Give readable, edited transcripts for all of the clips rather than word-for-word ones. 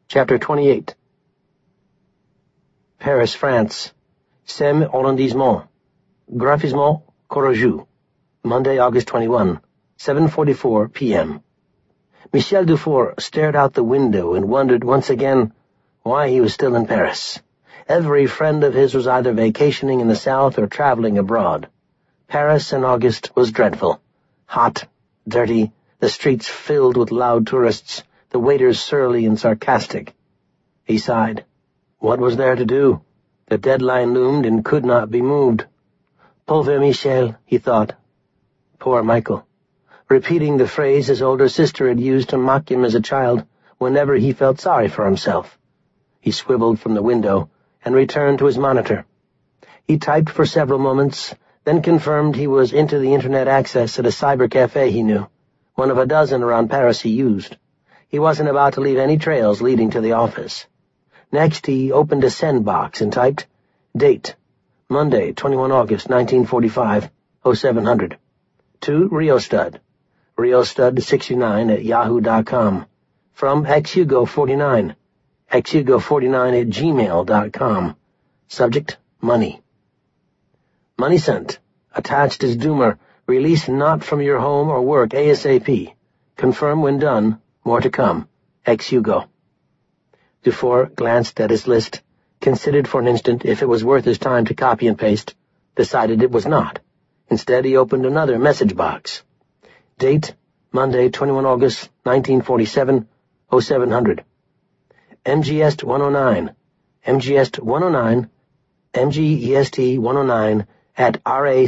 Chapter 28. Paris, France. Sem Arrondissement. Graphisement Corojou. Monday, August 21, 7:44 p.m. Michel Dufour stared out the window and wondered once again why he was still in Paris. Every friend of his was either vacationing in the south or traveling abroad. Paris in August was dreadful. Hot, dirty, the streets filled with loud tourists, the waiters surly and sarcastic. He sighed. What was there to do? The deadline loomed and could not be moved. Pauvre Michel, he thought. Poor Michael. Repeating the phrase his older sister had used to mock him as a child whenever he felt sorry for himself. He swiveled from the window and returned to his monitor. He typed for several moments, then confirmed he was into the internet access at a cyber cafe he knew, one of a dozen around Paris he used. He wasn't about to leave any trails leading to the office. Next, he opened a send box and typed, Date, Monday, 21 August, 1945, 0700. To Riostud, Riostud69@yahoo.com. From xhugo49, xhugo49@gmail.com. Subject, money. Money sent. Attached is Doomer. Release not from your home or work ASAP. Confirm when done. More to come. X-Hugo. Dufour glanced at his list, considered for an instant if it was worth his time to copy and paste, decided it was not. Instead, he opened another message box. Date, Monday, 21 August, 1947, 0700. MGEST 109, MGEST 109, MGEST 109 at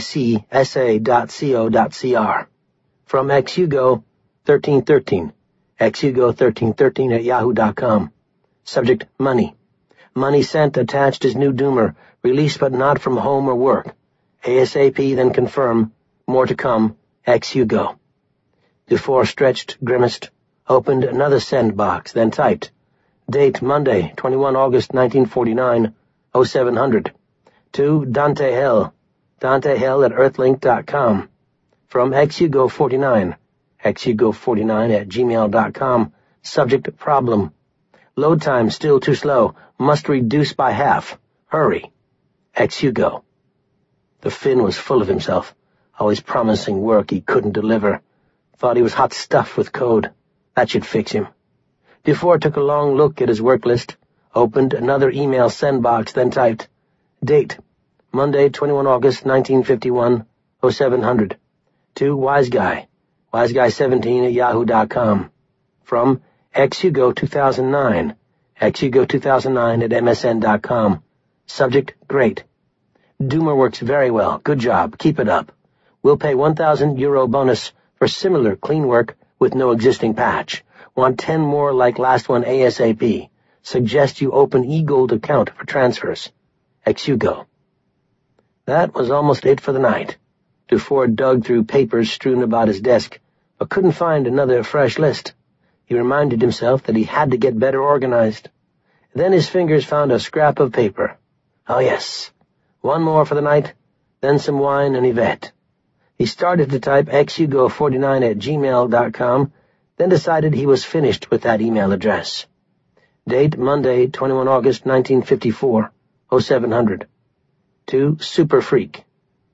racsa.co.cr. From xhugo 1313, xhugo 1313@yahoo.com. Subject, money. Money sent. Attached is new Doomer. Release but not from home or work. ASAP, then confirm. More to come. X-Hugo. Dufour stretched, grimaced, opened another send box, then typed. Date, Monday, 21 August, 1949, 0700. To Dante Hell, DanteHell@earthlink.com. From X-Hugo49, xhugo49@gmail.com. Subject, problem. Load time still too slow. Must reduce by half. Hurry. X-Hugo. The Finn was full of himself, always promising work he couldn't deliver. Thought he was hot stuff with code. That should fix him. Dufour took a long look at his work list, opened another email send box, then typed, Date, Monday, 21 August, 1951, 0700. To Wiseguy, Wiseguy17@yahoo.com. From Xhugo 2009, Xhugo2009@msn.com. Subject, great. Doomer works very well. Good job. Keep it up. We'll pay €1,000 bonus for similar clean work with no existing patch. Want 10 more like last one ASAP. Suggest you open eGold account for transfers. Xhugo. That was almost it for the night. Dufour dug through papers strewn about his desk, but couldn't find another fresh list. He reminded himself that he had to get better organized. Then his fingers found a scrap of paper. Oh yes, one more for the night, then some wine and Yvette. He started to type xhugo49@gmail.com, then decided he was finished with that email address. Date, Monday, 21 August, 1954, 0700. To Superfreak,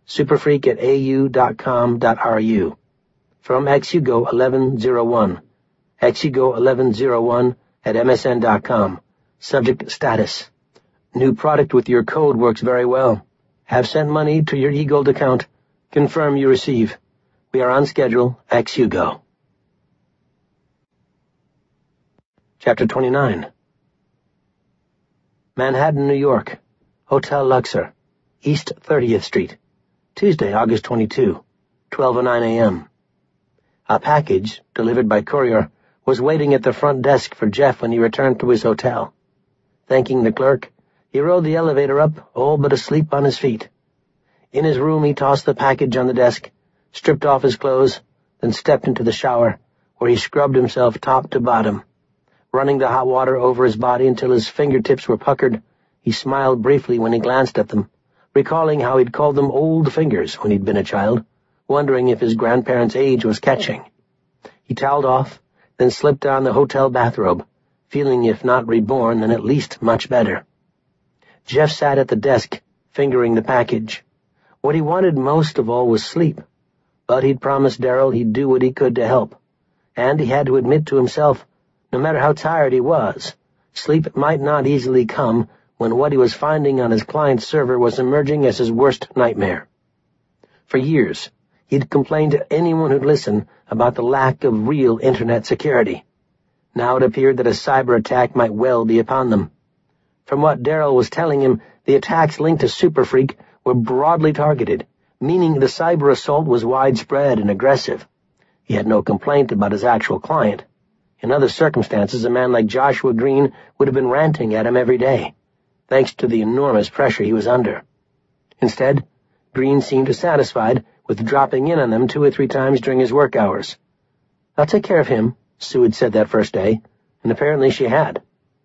superfreak@au.com.ru. From xhugo1101, xhugo1101@msn.com. Subject, status. New product with your code works very well. Have sent money to your eGold account. Confirm you receive. We are on schedule. Xhugo. Chapter 29. Manhattan, New York. Hotel Luxor, East 30th Street. Tuesday, August 22, 12:09 a.m. A package, delivered by courier, was waiting at the front desk for Jeff when he returned to his hotel. Thanking the clerk, he rode the elevator up, all but asleep on his feet. In his room, he tossed the package on the desk, stripped off his clothes, then stepped into the shower, where he scrubbed himself top to bottom. Running the hot water over his body until his fingertips were puckered, he smiled briefly when he glanced at them, recalling how he'd called them old fingers when he'd been a child, wondering if his grandparents' age was catching. He toweled off, then slipped on the hotel bathrobe, feeling if not reborn then at least much better. Jeff sat at the desk, fingering the package. What he wanted most of all was sleep, but he'd promised Darrell he'd do what he could to help, and he had to admit to himself, no matter how tired he was, sleep might not easily come when what he was finding on his client's server was emerging as his worst nightmare. For years, he'd complained to anyone who'd listen about the lack of real Internet security. Now it appeared that a cyber attack might well be upon them. From what Darrell was telling him, the attacks linked to SuperFreak were broadly targeted, meaning the cyber assault was widespread and aggressive. He had no complaint about his actual client. In other circumstances, a man like Joshua Green would have been ranting at him every day, thanks to the enormous pressure he was under. Instead, Green seemed satisfied with dropping in on them 2 or 3 times during his work hours. "I'll take care of him," Sue had said that first day, and apparently she had.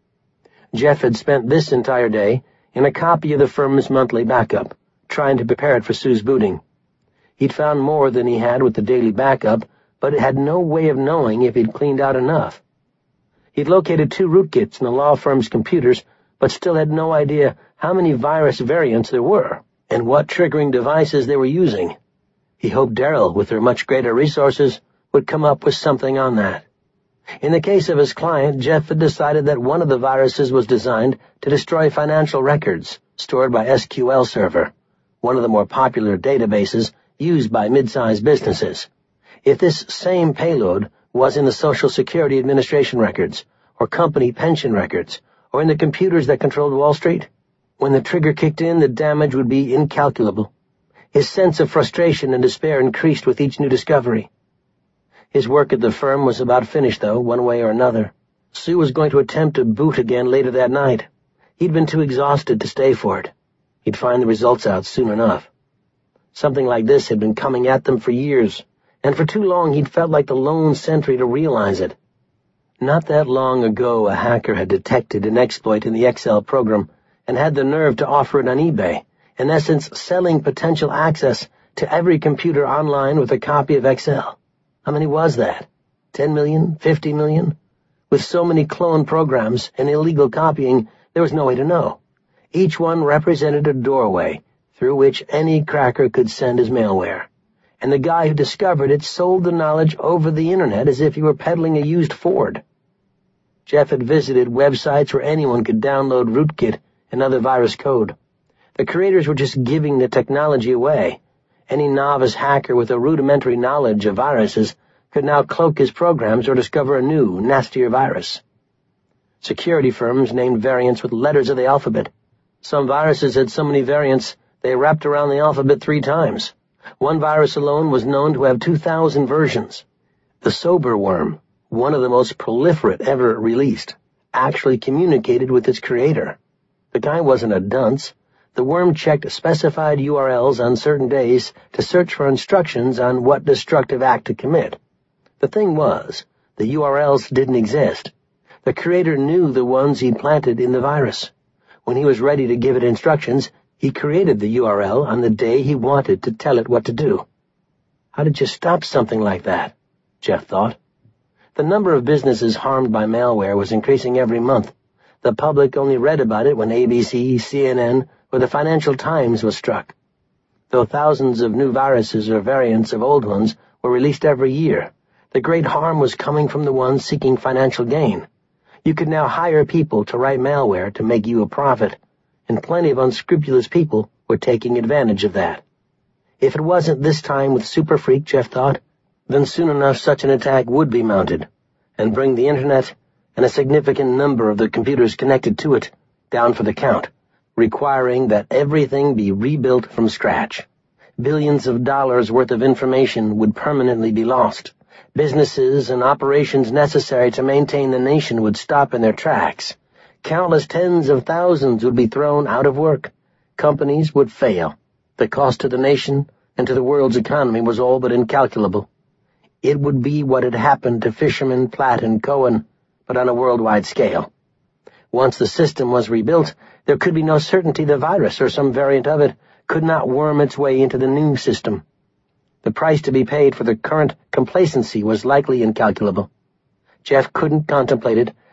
Jeff had spent this entire day in a copy of the firm's monthly backup, trying to prepare it for Sue's booting. He'd found more than he had with the daily backup, but had no way of knowing if he'd cleaned out enough. He'd located 2 rootkits in the law firm's computers, but still had no idea how many virus variants there were and what triggering devices they were using. He hoped Darrell, with their much greater resources, would come up with something on that. In the case of his client, Jeff had decided that one of the viruses was designed to destroy financial records stored by SQL Server, one of the more popular databases used by mid-sized businesses. If this same payload was in the Social Security Administration records, or company pension records, or in the computers that controlled Wall Street, when the trigger kicked in, the damage would be incalculable. His sense of frustration and despair increased with each new discovery. His work at the firm was about finished, though, one way or another. Sue was going to attempt to boot again later that night. He'd been too exhausted to stay for it. He'd find the results out soon enough. Something like this had been coming at them for years, and for too long he'd felt like the lone sentry to realize it. Not that long ago a hacker had detected an exploit in the Excel program and had the nerve to offer it on eBay, in essence selling potential access to every computer online with a copy of Excel. How many was that? 10 million? 50 million? With so many clone programs and illegal copying, there was no way to know. Each one represented a doorway through which any cracker could send his malware, and the guy who discovered it sold the knowledge over the Internet as if he were peddling a used Ford. Jeff had visited websites where anyone could download rootkit and other virus code. The creators were just giving the technology away. Any novice hacker with a rudimentary knowledge of viruses could now cloak his programs or discover a new, nastier virus. Security firms named variants with letters of the alphabet. Some viruses had so many variants they wrapped around the alphabet 3 times. One virus alone was known to have 2,000 versions. The Sober Worm, one of the most proliferate ever released, actually communicated with its creator. The guy wasn't a dunce. The worm checked specified URLs on certain days to search for instructions on what destructive act to commit. The thing was, the URLs didn't exist. The creator knew the ones he'd planted in the virus. When he was ready to give it instructions, he created the URL on the day he wanted to tell it what to do. How did you stop something like that? Jeff thought. The number of businesses harmed by malware was increasing every month. The public only read about it when ABC, CNN, or the Financial Times was struck. Though thousands of new viruses or variants of old ones were released every year, the great harm was coming from the ones seeking financial gain. You could now hire people to write malware to make you a profit, and plenty of unscrupulous people were taking advantage of that. If it wasn't this time with SuperFreak, Jeff thought, then soon enough such an attack would be mounted, and bring the Internet and a significant number of the computers connected to it down for the count, requiring that everything be rebuilt from scratch. Billions of dollars worth of information would permanently be lost. Businesses and operations necessary to maintain the nation would stop in their tracks. Countless tens of thousands would be thrown out of work. Companies would fail. The cost to the nation and to the world's economy was all but incalculable. It would be what had happened to Fisherman, Platt, and Cohen, but on a worldwide scale. Once the system was rebuilt, there could be no certainty the virus or some variant of it could not worm its way into the new system. The price to be paid for the current complacency was likely incalculable. Jeff couldn't contemplate it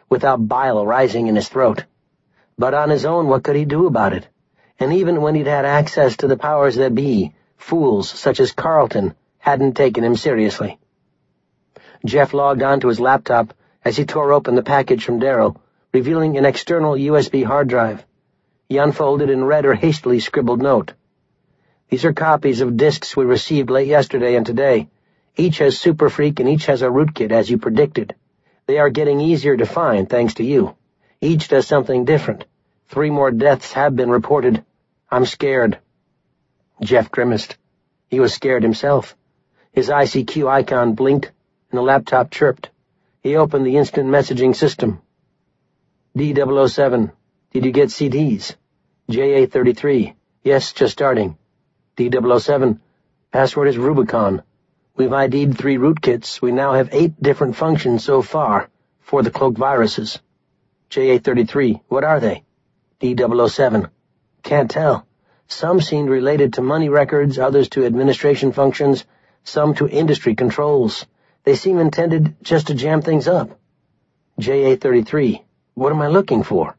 without bile rising in his throat. But on his own, what could he do about it? And even when he'd had access to the powers that be, fools such as Carlton hadn't taken him seriously. Jeff logged onto his laptop as he tore open the package from Daryl, revealing an external USB hard drive. He unfolded and read her hastily scribbled note. "These are copies of disks we received late yesterday and today. Each has Super Freak and each has a rootkit, as you predicted. They are getting easier to find, thanks to you. Each does something different. 3 more deaths have been reported. I'm scared." Jeff grimaced. He was scared himself. His ICQ icon blinked, and the laptop chirped. He opened the instant messaging system. D007, did you get CDs? JA33, yes, just starting. D007, password is Rubicon. We've ID'd 3 rootkits. We now have 8 different functions so far for the cloaked viruses. JA33, what are they? D007, can't tell. Some seemed related to money records, others to administration functions, some to industry controls. They seem intended just to jam things up. JA33, what am I looking for?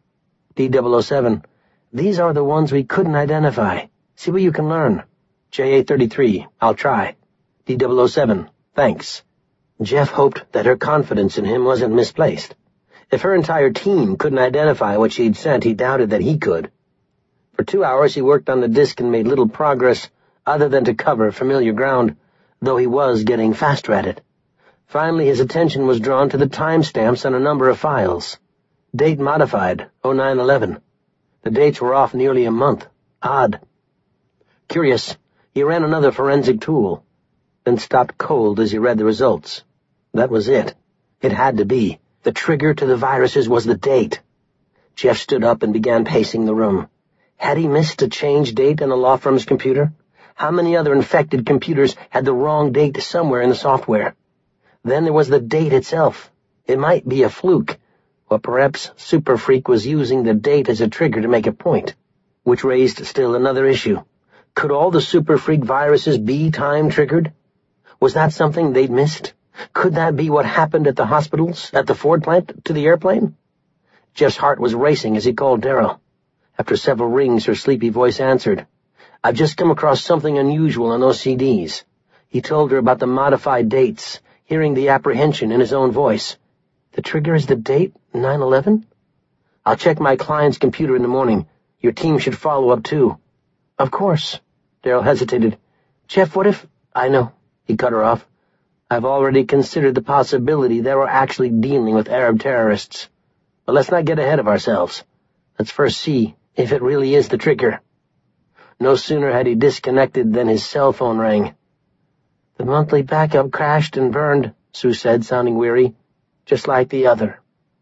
D007, these are the ones we couldn't identify. See what you can learn. JA33, I'll try. D007, thanks. Jeff hoped that her confidence in him wasn't misplaced. If her entire team couldn't identify what she'd sent, he doubted that he could. For 2 hours he worked on the disk and made little progress other than to cover familiar ground, though he was getting faster at it. Finally his attention was drawn to the timestamps on a number of files. Date modified, 0911. The dates were off nearly a month. Odd. Curious, he ran another forensic tool, then stopped cold as he read the results. That was it. It had to be. The trigger to the viruses was the date. Jeff stood up and began pacing the room. Had he missed a change date on the law firm's computer? How many other infected computers had the wrong date somewhere in the software? Then there was the date itself. It might be a fluke, or perhaps Super Freak was using the date as a trigger to make a point, which raised still another issue. Could all the Super Freak viruses be time-triggered? Was that something they'd missed? Could that be what happened at the hospitals, at the Ford plant, to the airplane? Jeff's heart was racing as he called Daryl. After several rings, her sleepy voice answered. "I've just come across something unusual on those CDs." He told her about the modified dates, hearing the apprehension in his own voice. "The trigger is the date, 9/11? I'll check my client's computer in the morning. Your team should follow up, too." "Of course." Daryl hesitated. "Jeff, what if—" "I know," he cut her off. "I've already considered the possibility that we're actually dealing with Arab terrorists. But let's not get ahead of ourselves. Let's first see if it really is the trigger." No sooner had he disconnected than his cell phone rang. "The monthly backup crashed and burned," Sue said, sounding weary, "just like the other."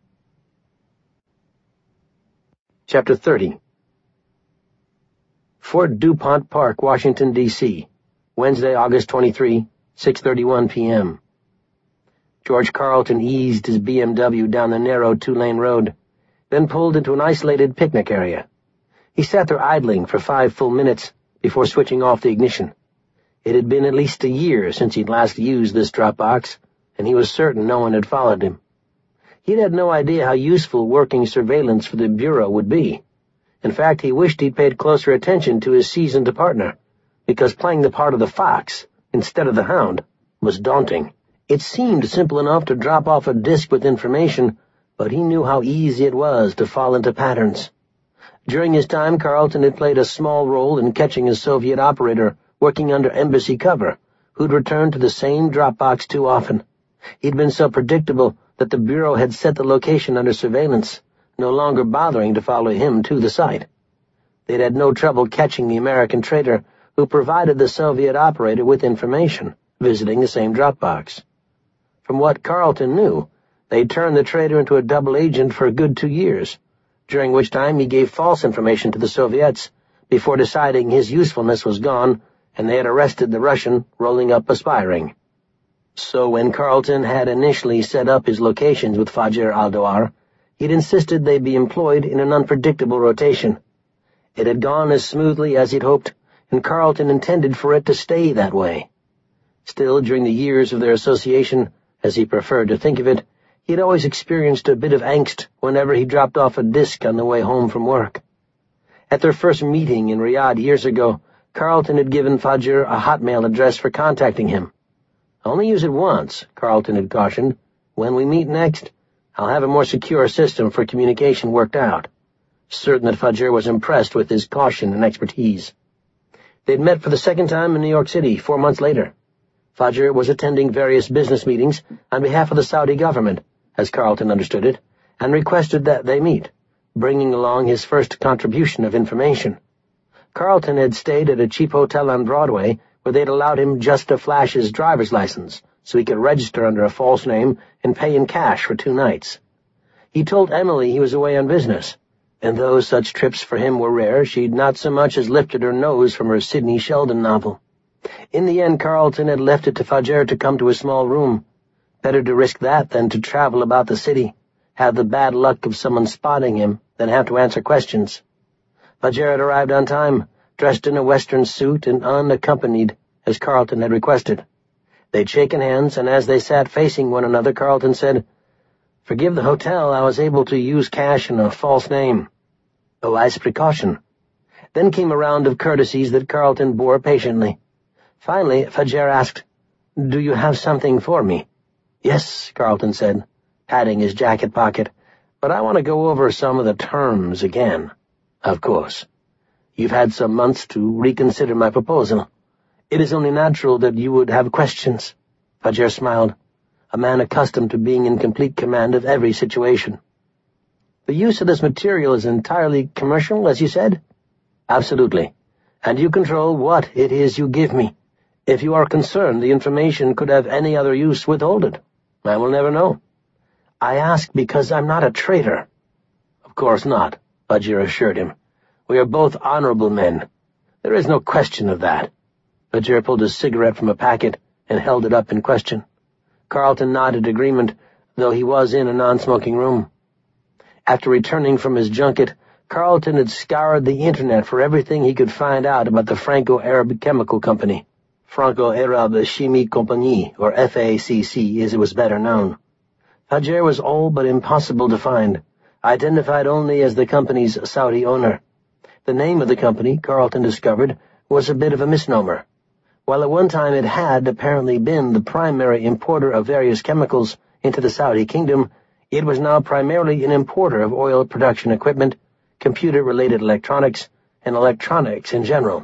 Chapter 30. Fort DuPont Park, Washington, D.C., Wednesday, August 23, 6:31 p.m. George Carlton eased his BMW down the narrow 2-lane road, then pulled into an isolated picnic area. He sat there idling for 5 full minutes before switching off the ignition. It had been at least a year since he'd last used this drop box, and he was certain no one had followed him. He'd had no idea how useful working surveillance for the Bureau would be. In fact, he wished he'd paid closer attention to his seasoned partner, because playing the part of the fox instead of the hound was daunting. It seemed simple enough to drop off a disk with information, but he knew how easy it was to fall into patterns. During his time, Carlton had played a small role in catching a Soviet operator working under embassy cover, who'd returned to the same Dropbox too often. He'd been so predictable that the Bureau had set the location under surveillance, no longer bothering to follow him to the site. They'd had no trouble catching the American trader who provided the Soviet operator with information, visiting the same Dropbox. From what Carlton knew, they'd turned the trader into a double agent for a good 2 years, during which time he gave false information to the Soviets before deciding his usefulness was gone and they had arrested the Russian rolling up a spy ring. So when Carlton had initially set up his locations with Fajr al-Dawar, he'd insisted they be employed in an unpredictable rotation. It had gone as smoothly as he'd hoped, and Carlton intended for it to stay that way. Still, during the years of their association, as he preferred to think of it, He'd always experienced a bit of angst whenever he dropped off a disc on the way home from work. At their first meeting in Riyadh years ago, Carlton had given Fajr a Hotmail address for contacting him. "Only use it once," Carlton had cautioned. "When we meet next, I'll have a more secure system for communication worked out," certain that Fajr was impressed with his caution and expertise. They'd met for the second time in New York City 4 months later. Fajr was attending various business meetings on behalf of the Saudi government, as Carlton understood it, and requested that they meet, bringing along his first contribution of information. Carlton had stayed at a cheap hotel on Broadway where they'd allowed him just to flash his driver's license so he could register under a false name and pay in cash for 2 nights. He told Emily he was away on business, and though such trips for him were rare, she'd not so much as lifted her nose from her Sidney Sheldon novel. In the end, Carlton had left it to Fajr to come to his small room. Better to risk that than to travel about the city, have the bad luck of someone spotting him, than have to answer questions. Fajr had arrived on time, dressed in a Western suit and unaccompanied, as Carlton had requested. They'd shaken hands, and as they sat facing one another, Carlton said, "Forgive the hotel, I was able to use cash in a false name." A wise precaution. Then came a round of courtesies that Carlton bore patiently. Finally, Fajr asked, "Do you have something for me?" "Yes," Carlton said, patting his jacket pocket, "but I want to go over some of the terms again." "Of course. You've had some months to reconsider my proposal. It is only natural that you would have questions." Fajr smiled, a man accustomed to being in complete command of every situation. "The use of this material is entirely commercial, as you said?" "Absolutely. And you control what it is you give me. If you are concerned the information could have any other use, withhold it. I will never know." "I ask because I'm not a traitor." "Of course not," Fajr assured him. "We are both honorable men. There is no question of that." Fajr pulled a cigarette from a packet and held it up in question. Carlton nodded agreement, though he was in a non-smoking room. After returning from his junket, Carlton had scoured the Internet for everything he could find out about the Franco-Arab Chemical Company, Franco-Arab Chimie Compagnie, or FACC as it was better known. Fajr was all but impossible to find, identified only as the company's Saudi owner. The name of the company, Carlton discovered, was a bit of a misnomer. While at one time it had apparently been the primary importer of various chemicals into the Saudi kingdom, it was now primarily an importer of oil production equipment, computer-related electronics, and electronics in general.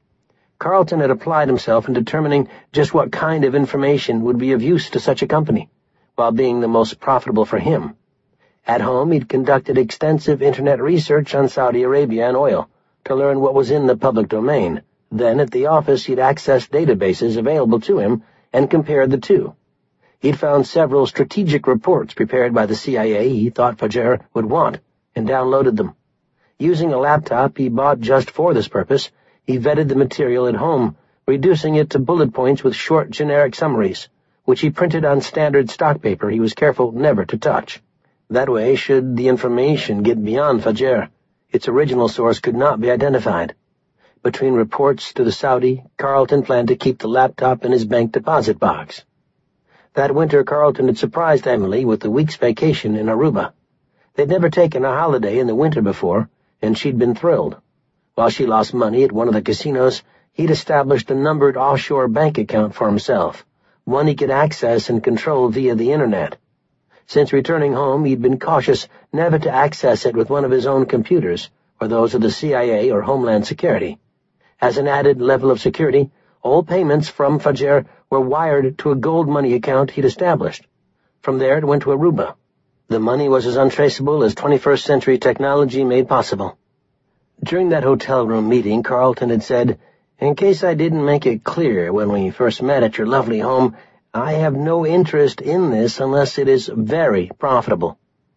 Carlton had applied himself in determining just what kind of information would be of use to such a company, while being the most profitable for him. At home, he'd conducted extensive Internet research on Saudi Arabia and oil to learn what was in the public domain. Then, at the office, he'd accessed databases available to him and compared the two. He'd found several strategic reports prepared by the CIA he thought Fajr would want, and downloaded them. Using a laptop he bought just for this purpose, he vetted the material at home, reducing it to bullet points with short generic summaries, which he printed on standard stock paper he was careful never to touch. That way, should the information get beyond Fajr, its original source could not be identified. Between reports to the Saudi, Carlton planned to keep the laptop in his bank deposit box. That winter, Carlton had surprised Emily with a week's vacation in Aruba. They'd never taken a holiday in the winter before, and she'd been thrilled. While she lost money at one of the casinos, he'd established a numbered offshore bank account for himself, one he could access and control via the Internet. Since returning home, he'd been cautious never to access it with one of his own computers, or those of the CIA or Homeland Security. As an added level of security, all payments from Fajr were wired to a gold money account he'd established. From there it went to Aruba. The money was as untraceable as 21st century technology made possible. During that hotel room meeting, Carlton had said, "In case I didn't make it clear when we first met at your lovely home, I have no interest in this unless it is very profitable."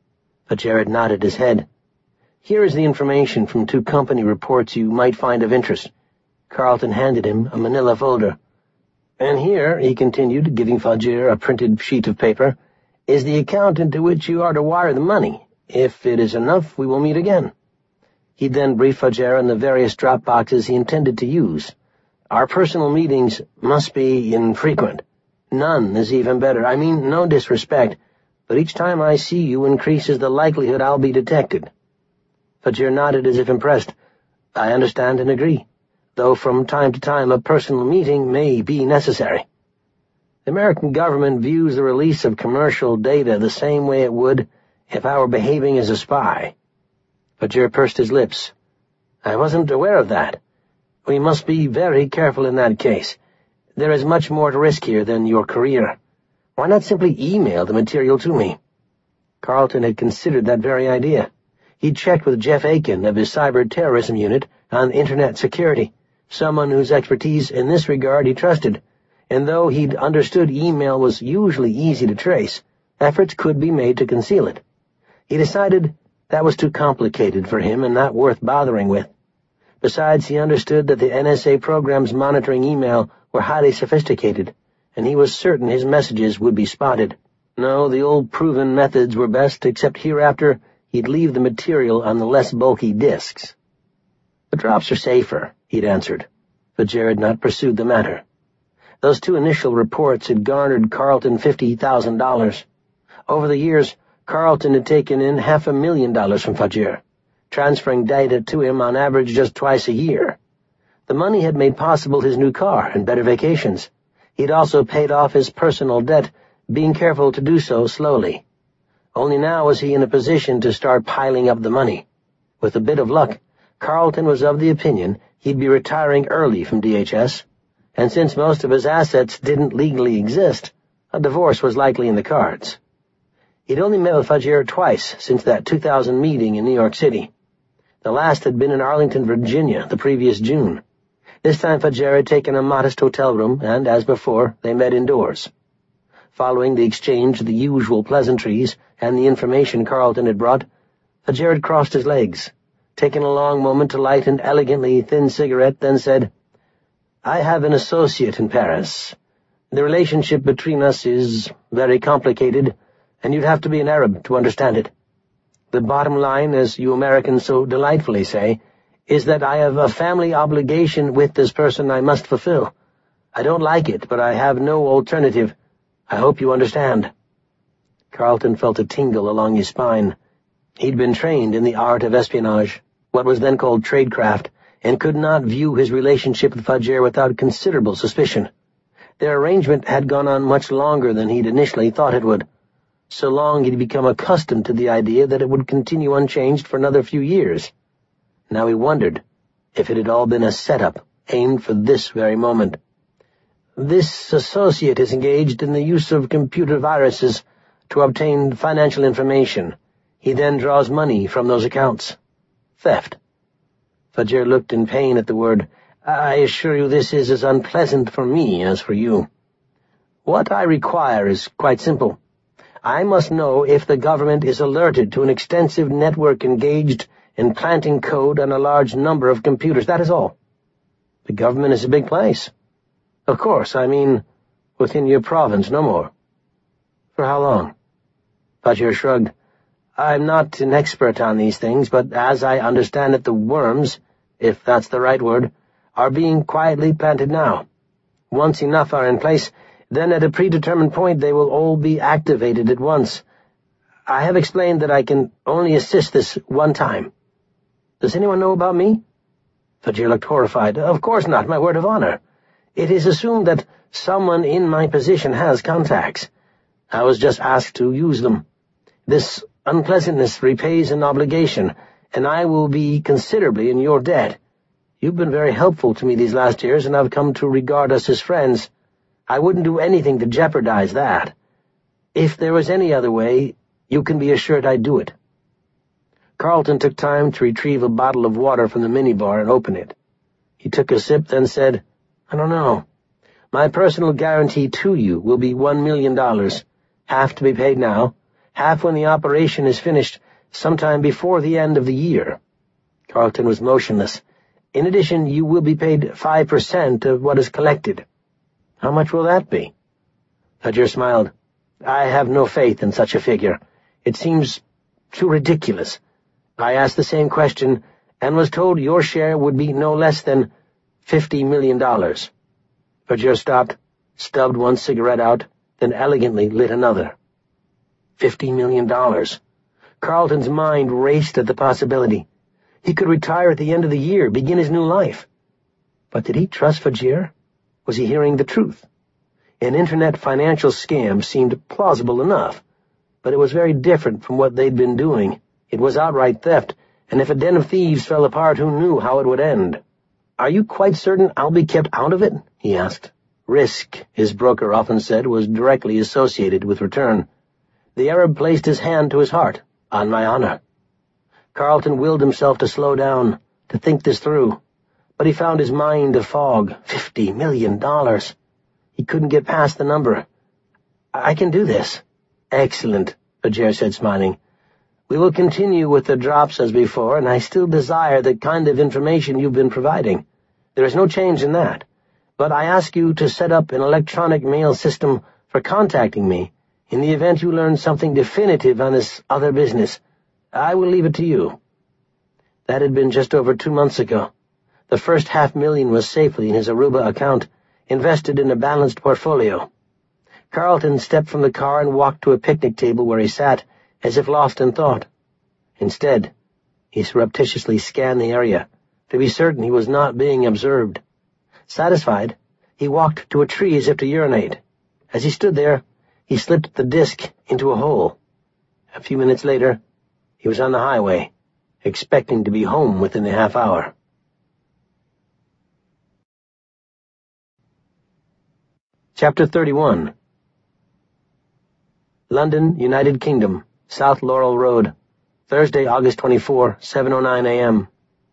Fajr had nodded his head. "Here is the information from 2 company reports you might find of interest." Carlton handed him a manila folder. "And here," he continued, giving Fajr a printed sheet of paper, "is the account into which you are to wire the money. If it is enough, we will meet again." He then briefed Fajr on the various drop boxes he intended to use. "Our personal meetings must be infrequent. None is even better. I mean no disrespect, but each time I see you increases the likelihood I'll be detected." Fajr nodded as if impressed. "I understand and agree, though from time to time a personal meeting may be necessary. The American government views the release of commercial data the same way it would if I were behaving as a spy." Fajr pursed his lips. "I wasn't aware of that. We must be very careful in that case. There is much more to risk here than your career. Why not simply email the material to me?" Carlton had considered that very idea. He'd checked with Jeff Aiken of his cyber terrorism unit on internet security, someone whose expertise in this regard he trusted, and though he'd understood email was usually easy to trace, efforts could be made to conceal it. He decided that was too complicated for him and not worth bothering with. Besides, he understood that the NSA programs monitoring email were highly sophisticated, and he was certain his messages would be spotted. No, the old proven methods were best, except hereafter he'd leave the material on the less bulky disks. "The drops are safer," he'd answered, but Jared had not pursued the matter. Those two initial reports had garnered Carlton $50,000. Over the years, Carlton had taken in $500,000 from Fajr, transferring data to him on average just twice a year. The money had made possible his new car and better vacations. He'd also paid off his personal debt, being careful to do so slowly. Only now was he in a position to start piling up the money. With a bit of luck, Carlton was of the opinion he'd be retiring early from DHS, and since most of his assets didn't legally exist, a divorce was likely in the cards. He'd only met with Fajr twice since that 2000 meeting in New York City. The last had been in Arlington, Virginia, the previous June. This time Fajr had taken a modest hotel room, and, as before, they met indoors. Following the exchange of the usual pleasantries and the information Carlton had brought, Fajr had crossed his legs, taken a long moment to light an elegantly thin cigarette, then said, "I have an associate in Paris. The relationship between us is very complicated, and you'd have to be an Arab to understand it. The bottom line, as you Americans so delightfully say, is that I have a family obligation with this person I must fulfill. I don't like it, but I have no alternative. I hope you understand." Carlton felt a tingle along his spine. He'd been trained in the art of espionage, what was then called tradecraft, and could not view his relationship with Fajr without considerable suspicion. Their arrangement had gone on much longer than he'd initially thought it would. So long he'd become accustomed to the idea that it would continue unchanged for another few years. Now he wondered if it had all been a setup aimed for this very moment. "This associate is engaged in the use of computer viruses to obtain financial information. He then draws money from those accounts. Theft." Fajr looked in pain at the word. "I assure you this is as unpleasant for me as for you. What I require is quite simple. I must know if the government is alerted to an extensive network engaged in planting code on a large number of computers. That is all." "The government is a big place." "Of course, I mean within your province, no more." "For how long?" Fajr shrugged. "I'm not an expert on these things, but as I understand it, the worms, if that's the right word, are being quietly planted now. Once enough are in place, then at a predetermined point they will all be activated at once. I have explained that I can only assist this one time. Does anyone know about me?" Fajr looked horrified. "Of course not, my word of honor. It is assumed that someone in my position has contacts. I was just asked to use them. This unpleasantness repays an obligation, and I will be considerably in your debt. You've been very helpful to me these last years, and I've come to regard us as friends. I wouldn't do anything to jeopardize that. If there was any other way, you can be assured I'd do it." Carlton took time to retrieve a bottle of water from the minibar and open it. He took a sip, then said, "I don't know. My personal guarantee to you will be $1 million, half to be paid now, half when the operation is finished, sometime before the end of the year." Carlton was motionless. "In addition, you will be paid 5% of what is collected." "How much will that be?" Fajr smiled. "I have no faith in such a figure. It seems too ridiculous. I asked the same question, and was told your share would be no less than $50 million. Fajr stopped, stubbed one cigarette out, then elegantly lit another. $50 million. Carlton's mind raced at the possibility. He could retire at the end of the year, begin his new life. But did he trust Fajir? Was he hearing the truth? An internet financial scam seemed plausible enough, but it was very different from what they'd been doing. It was outright theft, and if a den of thieves fell apart, who knew how it would end? "Are you quite certain I'll be kept out of it?" he asked. Risk, his broker often said, was directly associated with return. The Arab placed his hand to his heart. "On my honor." Carlton willed himself to slow down, to think this through, but he found his mind a fog. $50 million. He couldn't get past the number. "I can do this." "Excellent," Fajir said, smiling. "We will continue with the drops as before, and I still desire the kind of information you've been providing. There is no change in that. But I ask you to set up an electronic mail system for contacting me in the event you learn something definitive on this other business. I will leave it to you." That had been just over 2 months ago. The first $500,000 was safely in his Aruba account, invested in a balanced portfolio. Carlton stepped from the car and walked to a picnic table where he sat, as if lost in thought. Instead, he surreptitiously scanned the area, to be certain he was not being observed. Satisfied, he walked to a tree as if to urinate. As he stood there, he slipped the disc into a hole. A few minutes later, he was on the highway, expecting to be home within a half hour. Chapter 31. London, United Kingdom, South Laurel Road, Thursday, August 24, 7:09 a.m.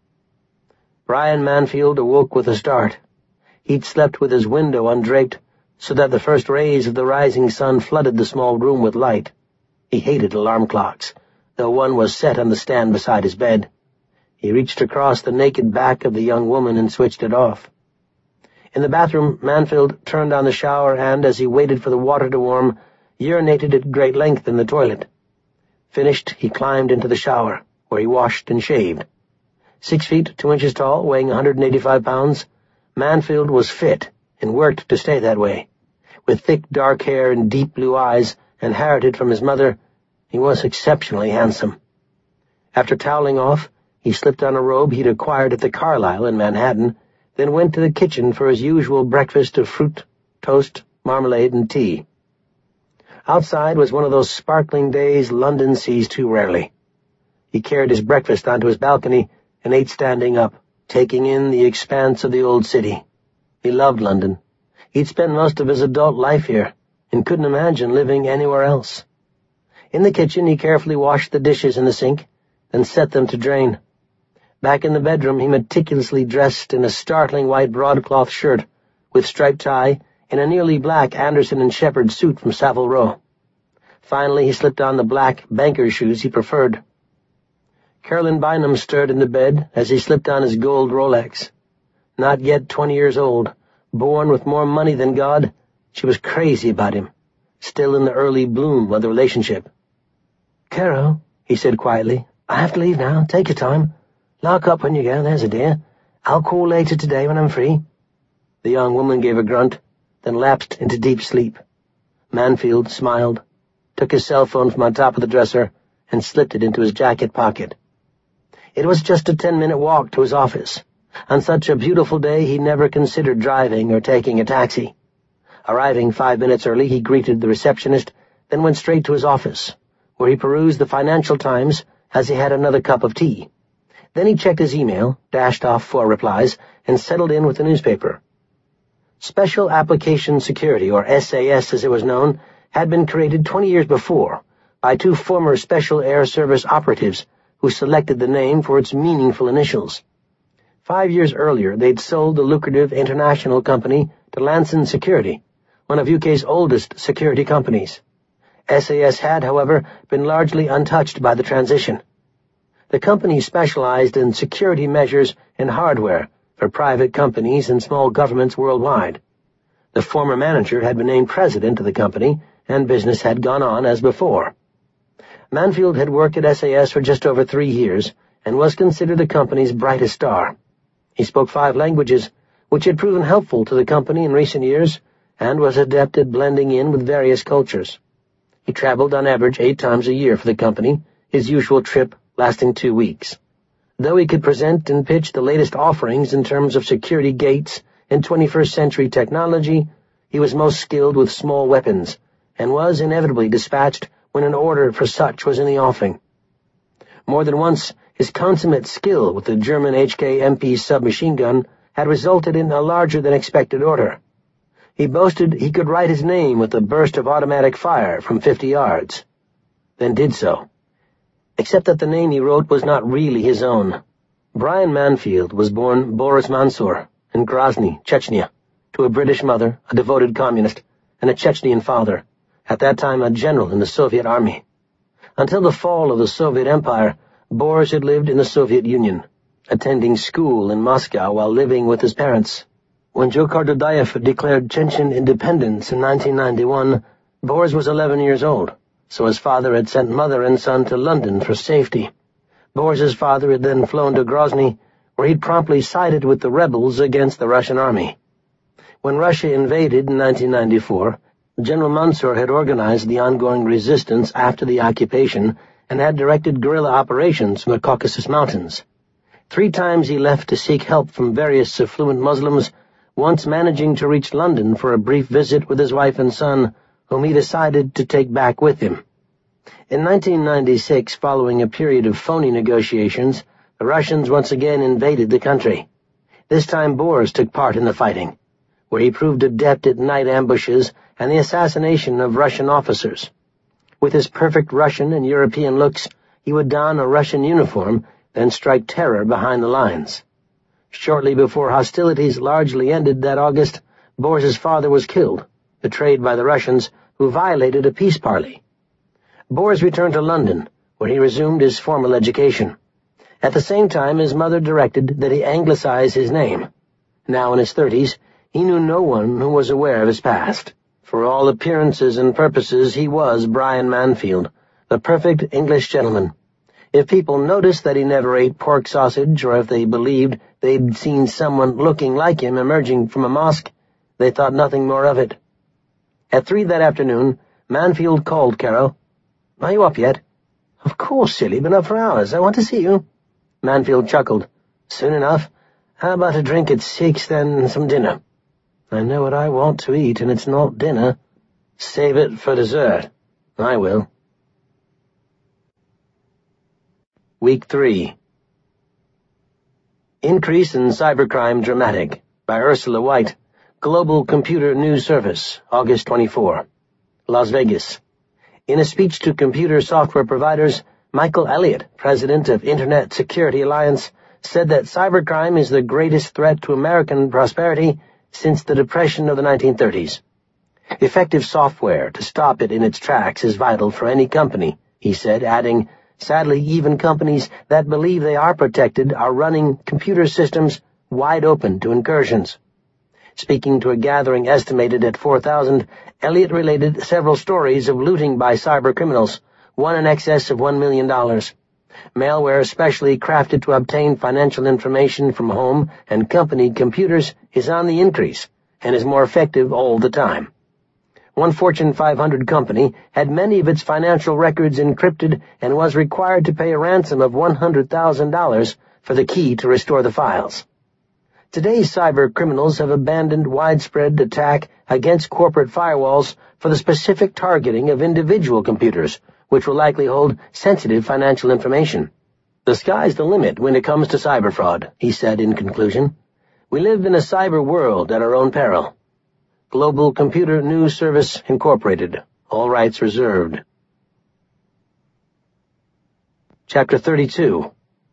Brian Manfield awoke with a start. He'd slept with his window undraped, so that the first rays of the rising sun flooded the small room with light. He hated alarm clocks, though one was set on the stand beside his bed. He reached across the naked back of the young woman and switched it off. In the bathroom, Manfield turned on the shower and, as he waited for the water to warm, urinated at great length in the toilet. Finished, he climbed into the shower, where he washed and shaved. 6 feet 2 inches tall, weighing 185 pounds, Manfield was fit and worked to stay that way. With thick dark hair and deep blue eyes, inherited from his mother, he was exceptionally handsome. After toweling off, he slipped on a robe he'd acquired at the Carlyle in Manhattan, then went to the kitchen for his usual breakfast of fruit, toast, marmalade, and tea. Outside was one of those sparkling days London sees too rarely. He carried his breakfast onto his balcony and ate standing up, taking in the expanse of the old city. He loved London. He'd spent most of his adult life here, and couldn't imagine living anywhere else. In the kitchen, he carefully washed the dishes in the sink, then set them to drain. Back in the bedroom, he meticulously dressed in a startling white broadcloth shirt, with striped tie, and a nearly black Anderson and Shepherd suit from Savile Row. Finally, he slipped on the black banker's shoes he preferred. Carolyn Bynum stirred in the bed as he slipped on his gold Rolex. Not yet 20 years old, born with more money than God, she was crazy about him, still in the early bloom of the relationship. "Carol," he said quietly, "I have to leave now. Take your time. Lock up when you go, there's a dear. I'll call later today when I'm free." The young woman gave a grunt, then lapsed into deep sleep. Manfield smiled, took his cell phone from on top of the dresser, and slipped it into his jacket pocket. It was just a 10-minute walk to his office. On such a beautiful day, he never considered driving or taking a taxi. Arriving 5 minutes early, he greeted the receptionist, then went straight to his office, where he perused the Financial Times as he had another cup of tea. Then he checked his email, dashed off 4 replies, and settled in with the newspaper. Special Application Security, or SAS as it was known, had been created 20 years before by 2 former Special Air Service operatives who selected the name for its meaningful initials. 5 years earlier, they'd sold the lucrative international company to Lanson Security, one of UK's oldest security companies. SAS had, however, been largely untouched by the transition. The company specialized in security measures and hardware for private companies and small governments worldwide. The former manager had been named president of the company, and business had gone on as before. Manfield had worked at SAS for just over 3 years and was considered the company's brightest star. He spoke 5 languages, which had proven helpful to the company in recent years, and was adept at blending in with various cultures. He traveled on average 8 times a year for the company, his usual trip lasting 2 weeks. Though he could present and pitch the latest offerings in terms of security gates and 21st century technology, he was most skilled with small weapons, and was inevitably dispatched when an order for such was in the offing. More than once, his consummate skill with the German HK-MP submachine gun had resulted in a larger-than-expected order. He boasted he could write his name with a burst of automatic fire from 50 yards, then did so. Except that the name he wrote was not really his own. Brian Manfield was born Boris Mansour in Grozny, Chechnya, to a British mother, a devoted communist, and a Chechnyan father, at that time a general in the Soviet army. Until the fall of the Soviet Empire, Boris had lived in the Soviet Union, attending school in Moscow while living with his parents. When Dzhokhar Dudayev declared Chechen independence in 1991, Boris was 11 years old, so his father had sent mother and son to London for safety. Boris's father had then flown to Grozny, where he'd promptly sided with the rebels against the Russian army. When Russia invaded in 1994, General Mansour had organized the ongoing resistance after the occupation and had directed guerrilla operations from the Caucasus Mountains. 3 times he left to seek help from various affluent Muslims, once managing to reach London for a brief visit with his wife and son, whom he decided to take back with him. In 1996, following a period of phony negotiations, the Russians once again invaded the country. This time Boris took part in the fighting, where he proved adept at night ambushes and the assassination of Russian officers. With his perfect Russian and European looks, he would don a Russian uniform, then strike terror behind the lines. Shortly before hostilities largely ended that August, Boris's father was killed, betrayed by the Russians, who violated a peace parley. Boris returned to London, where he resumed his formal education. At the same time, his mother directed that he anglicize his name. Now in his 30s, he knew no one who was aware of his past. For all appearances and purposes, he was Brian Manfield, the perfect English gentleman. If people noticed that he never ate pork sausage, or if they believed they'd seen someone looking like him emerging from a mosque, they thought nothing more of it. At 3 that afternoon, Manfield called Carol. "Are you up yet?" "Of course, silly. Been up for hours. I want to see you." Manfield chuckled. "Soon enough. How about a drink at 6, then some dinner?" "I know what I want to eat, and it's not dinner." "Save it for dessert." "I will." Week 3. Increase in Cybercrime Dramatic, by Ursula White, Global Computer News Service, August 24. Las Vegas. In a speech to computer software providers, Michael Elliott, president of Internet Security Alliance, said that cybercrime is the greatest threat to American prosperity since the Depression of the 1930s. Effective software to stop it in its tracks is vital for any company, he said, adding, "Sadly, even companies that believe they are protected are running computer systems wide open to incursions." Speaking to a gathering estimated at 4,000, Elliott related several stories of looting by cybercriminals, one in excess of $1 million. Malware specially crafted to obtain financial information from home and company computers is on the increase and is more effective all the time. One Fortune 500 company had many of its financial records encrypted and was required to pay a ransom of $100,000 for the key to restore the files. Today's cyber criminals have abandoned widespread attack against corporate firewalls for the specific targeting of individual computers, which will likely hold sensitive financial information. "The sky's the limit when it comes to cyber fraud," he said in conclusion. "We live in a cyber world at our own peril." Global Computer News Service, Incorporated. All rights reserved. Chapter 32.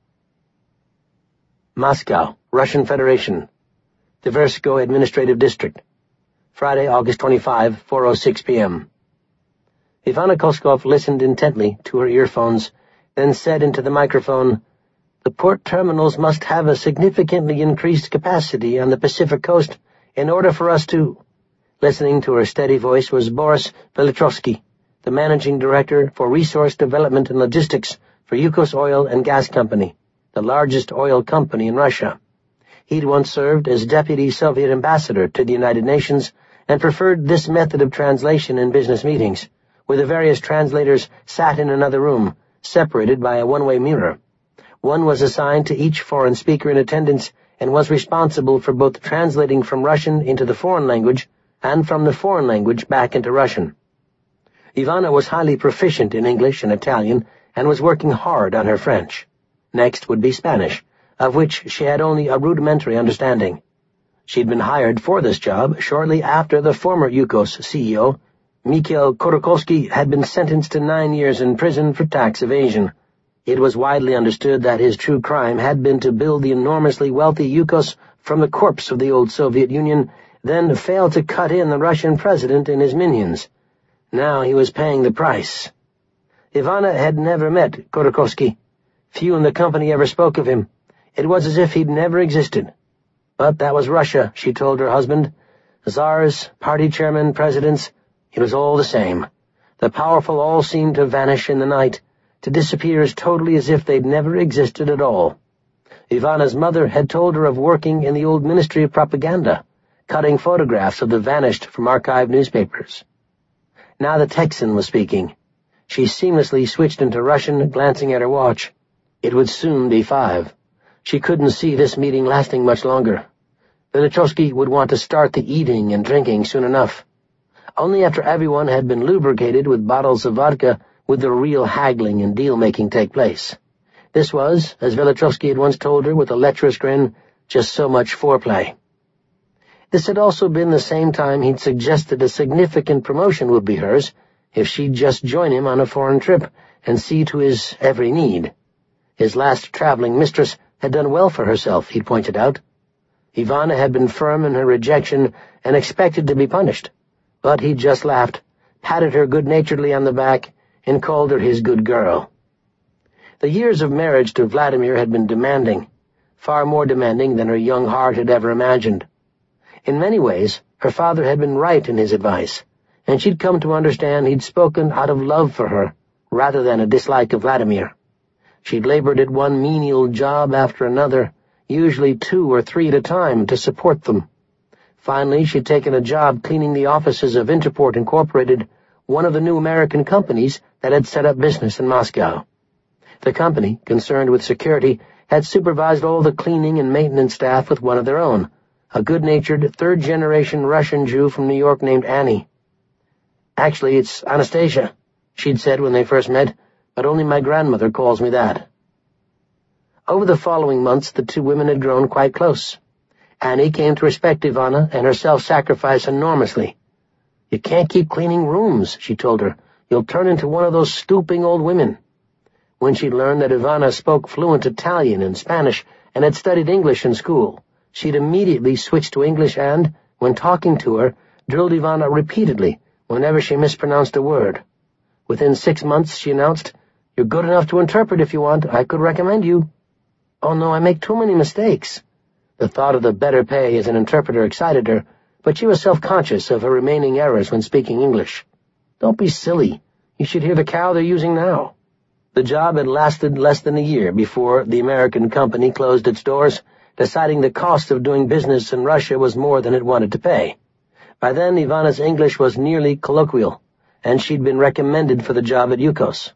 Moscow, Russian Federation. Tverskoe Administrative District. Friday, August 25, 4:06 p.m. Ivana Koskov listened intently to her earphones, then said into the microphone, "The port terminals must have a significantly increased capacity on the Pacific coast in order for us to—" Listening to her steady voice was Boris Velitrovsky, the managing director for resource development and logistics for Yukos Oil and Gas Company, the largest oil company in Russia. He'd once served as deputy Soviet ambassador to the United Nations and preferred this method of translation in business meetings, where the various translators sat in another room, separated by a one-way mirror. One was assigned to each foreign speaker in attendance and was responsible for both translating from Russian into the foreign language and from the foreign language back into Russian. Ivana was highly proficient in English and Italian and was working hard on her French. Next would be Spanish, of which she had only a rudimentary understanding. She'd been hired for this job shortly after the former Yukos CEO, Mikhail Khodorkovsky, had been sentenced to 9 years in prison for tax evasion. It was widely understood that his true crime had been to build the enormously wealthy Yukos from the corpse of the old Soviet Union, then fail to cut in the Russian president and his minions. Now he was paying the price. Ivana had never met Khodorkovsky. Few in the company ever spoke of him. It was as if he'd never existed. But that was Russia, she told her husband. Tsars, party chairmen, presidents, it was all the same. The powerful all seemed to vanish in the night, to disappear as totally as if they'd never existed at all. Ivana's mother had told her of working in the old Ministry of Propaganda, cutting photographs of the vanished from archived newspapers. Now the Texan was speaking. She seamlessly switched into Russian, glancing at her watch. It would soon be 5. She couldn't see this meeting lasting much longer. Velichowski would want to start the eating and drinking soon enough. Only after everyone had been lubricated with bottles of vodka would the real haggling and deal-making take place. This was, as Velichowski had once told her with a lecherous grin, just so much foreplay. This had also been the same time he'd suggested a significant promotion would be hers if she'd just join him on a foreign trip and see to his every need. His last traveling mistress had done well for herself, he'd pointed out. Ivana had been firm in her rejection and expected to be punished, but he just laughed, patted her good-naturedly on the back, and called her his good girl. The years of marriage to Vladimir had been demanding, far more demanding than her young heart had ever imagined. In many ways, her father had been right in his advice, and she'd come to understand he'd spoken out of love for her, rather than a dislike of Vladimir. She'd labored at one menial job after another, usually 2 or 3 at a time, to support them. Finally, she'd taken a job cleaning the offices of Interport Incorporated, one of the new American companies that had set up business in Moscow. The company, concerned with security, had supervised all the cleaning and maintenance staff with one of their own, a good-natured, third-generation Russian Jew from New York named Annie. "Actually, it's Anastasia," she'd said when they first met, "but only my grandmother calls me that." Over the following months, the two women had grown quite close. Annie came to respect Ivana and her self-sacrifice enormously. "You can't keep cleaning rooms," she told her. "You'll turn into one of those stooping old women." When she learned that Ivana spoke fluent Italian and Spanish and had studied English in school, she'd immediately switched to English and, when talking to her, drilled Ivana repeatedly whenever she mispronounced a word. Within 6 months, she announced, "You're good enough to interpret if you want. I could recommend you." "Oh, no, I make too many mistakes." The thought of the better pay as an interpreter excited her, but she was self-conscious of her remaining errors when speaking English. "Don't be silly. You should hear the cow they're using now." The job had lasted less than a year before the American company closed its doors, deciding the cost of doing business in Russia was more than it wanted to pay. By then, Ivana's English was nearly colloquial, and she'd been recommended for the job at Yukos.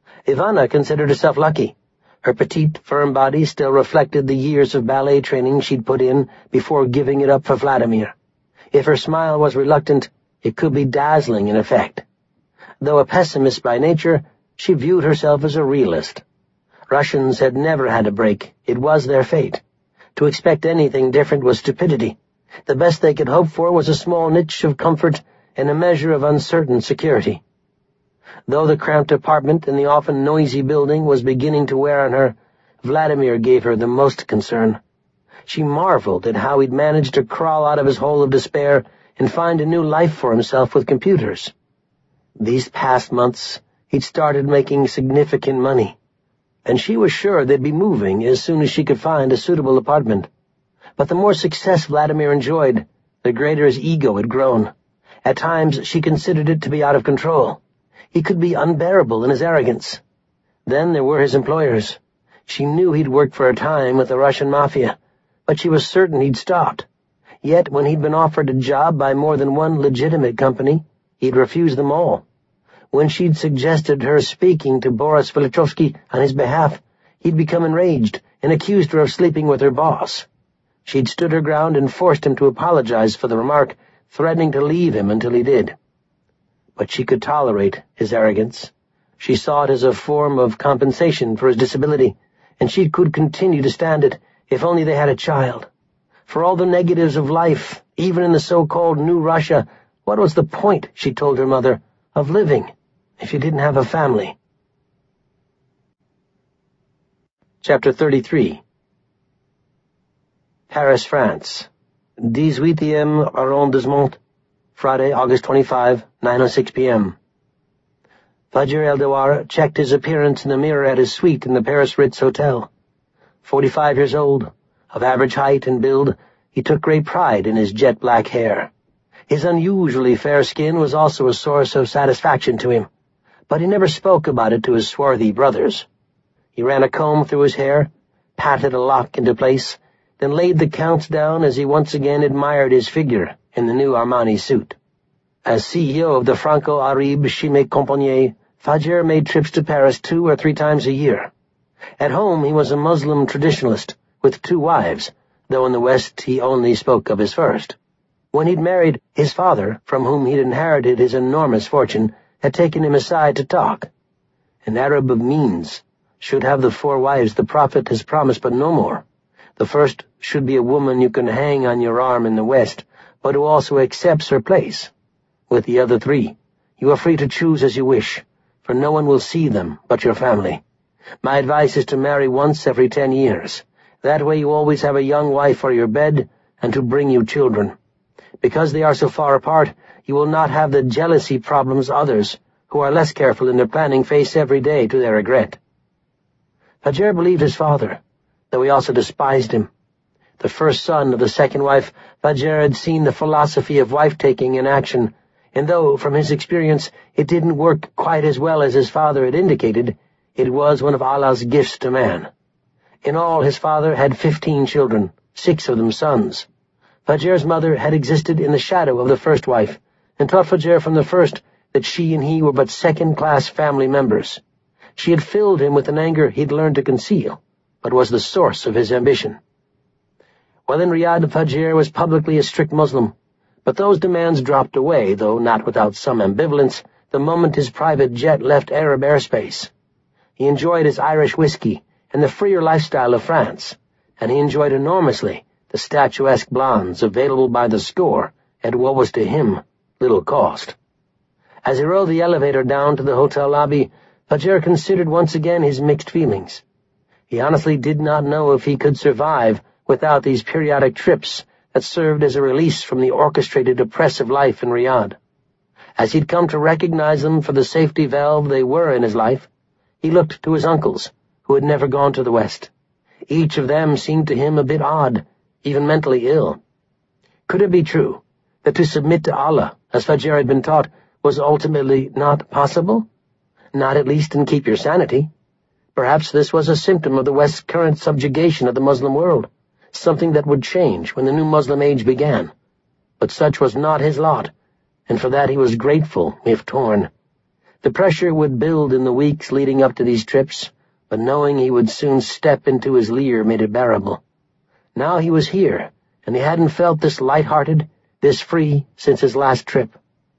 Ivana considered herself lucky. Her petite, firm body still reflected the years of ballet training she'd put in before giving it up for Vladimir. If her smile was reluctant, it could be dazzling in effect. Though a pessimist by nature, she viewed herself as a realist. Russians had never had a break. It was their fate. To expect anything different was stupidity. The best they could hope for was a small niche of comfort and a measure of uncertain security. Though the cramped apartment in the often noisy building was beginning to wear on her, Vladimir gave her the most concern. She marveled at how he'd managed to crawl out of his hole of despair and find a new life for himself with computers. These past months, he'd started making significant money, and she was sure they'd be moving as soon as she could find a suitable apartment. But the more success Vladimir enjoyed, the greater his ego had grown. At times she considered it to be out of control. He could be unbearable in his arrogance. Then there were his employers. She knew he'd worked for a time with the Russian mafia, but she was certain he'd stopped. Yet when he'd been offered a job by more than one legitimate company, he'd refused them all. When she'd suggested her speaking to Boris Filatrovsky on his behalf, he'd become enraged and accused her of sleeping with her boss. She'd stood her ground and forced him to apologize for the remark, threatening to leave him until he did. But she could tolerate his arrogance. She saw it as a form of compensation for his disability, and she could continue to stand it if only they had a child. For all the negatives of life, even in the so-called New Russia, what was the point, she told her mother, of living if you didn't have a family? Chapter 33. Paris, France. 18e arrondissement, Friday, August 25, 9:06 p.m. Fajr Eldawar checked his appearance in the mirror at his suite in the Paris Ritz Hotel. 45 years old, of average height and build, he took great pride in his jet-black hair. His unusually fair skin was also a source of satisfaction to him, but he never spoke about it to his swarthy brothers. He ran a comb through his hair, patted a lock into place, then laid the counts down as he once again admired his figure in the new Armani suit. As CEO of the Franco-Arabe Chimie Compagnie, Fajr made trips to Paris 2 or 3 times a year. At home he was a Muslim traditionalist with 2 wives, though in the West he only spoke of his first. When he'd married, his father, from whom he'd inherited his enormous fortune, had taken him aside to talk. An Arab of means should have the 4 wives the Prophet has promised, but no more. The first should be a woman you can hang on your arm in the West, but who also accepts her place. With the other 3, you are free to choose as you wish, for no one will see them but your family. My advice is to marry once every 10 years. That way you always have a young wife for your bed and to bring you children. Because they are so far apart, you will not have the jealousy problems others, who are less careful in their planning, face every day to their regret. Fajr believed his father, though he also despised him. The first son of the second wife, Fajr had seen the philosophy of wife-taking in action, and though, from his experience, it didn't work quite as well as his father had indicated, it was one of Allah's gifts to man. In all, his father had 15 children, 6 of them sons. Fajr's mother had existed in the shadow of the first wife, and taught Fajr from the first that she and he were but second-class family members. She had filled him with an anger he'd learned to conceal, but was the source of his ambition. While in Riyadh, Fajr was publicly a strict Muslim, but those demands dropped away, though not without some ambivalence, the moment his private jet left Arab airspace. He enjoyed his Irish whiskey and the freer lifestyle of France, and he enjoyed enormously the statuesque blondes available by the score at what was to him little cost. As he rode the elevator down to the hotel lobby, Fajr considered once again his mixed feelings. He honestly did not know if he could survive without these periodic trips that served as a release from the orchestrated oppressive life in Riyadh. As he'd come to recognize them for the safety valve they were in his life, he looked to his uncles, who had never gone to the West. Each of them seemed to him a bit odd, even mentally ill. Could it be true that to submit to Allah, as Fajr had been taught, was ultimately not possible? Not at least in keep your sanity. Perhaps this was a symptom of the West's current subjugation of the Muslim world, something that would change when the new Muslim age began. But such was not his lot, and for that he was grateful, if torn. The pressure would build in the weeks leading up to these trips, but knowing he would soon step into his leer made it bearable. Now he was here, and he hadn't felt this light-hearted, this free, since his last trip.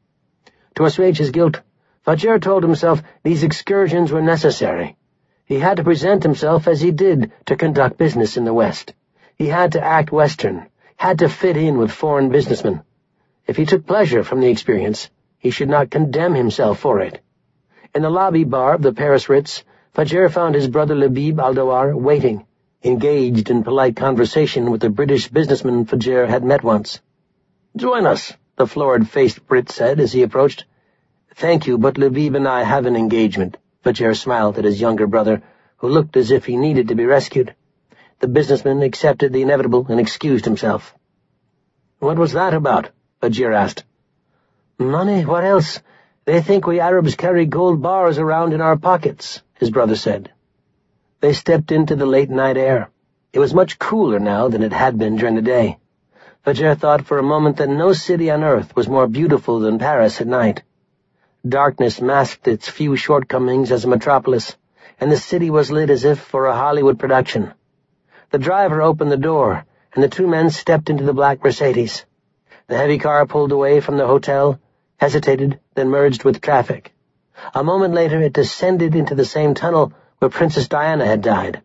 To assuage his guilt, Fajr told himself these excursions were necessary. He had to present himself as he did to conduct business in the West. He had to act Western, had to fit in with foreign businessmen. If he took pleasure from the experience, he should not condemn himself for it. In the lobby bar of the Paris Ritz, Fajr found his brother Labib Aldawar waiting, engaged in polite conversation with a British businessman Fajr had met once. "Join us," the florid-faced Brit said as he approached. "Thank you, but Labib and I have an engagement." Fajr smiled at his younger brother, who looked as if he needed to be rescued. The businessman accepted the inevitable and excused himself. "What was that about?" Fajr asked. "Money, what else? They think we Arabs carry gold bars around in our pockets," his brother said. They stepped into the late-night air. It was much cooler now than it had been during the day. Fajr thought for a moment that no city on earth was more beautiful than Paris at night. darkness masked its few shortcomings as a metropolis, and the city was lit as if for a Hollywood production. The driver opened the door, and the two men stepped into the black Mercedes. The heavy car pulled away from the hotel, hesitated, then merged with traffic. A moment later it descended into the same tunnel where Princess Diana had died.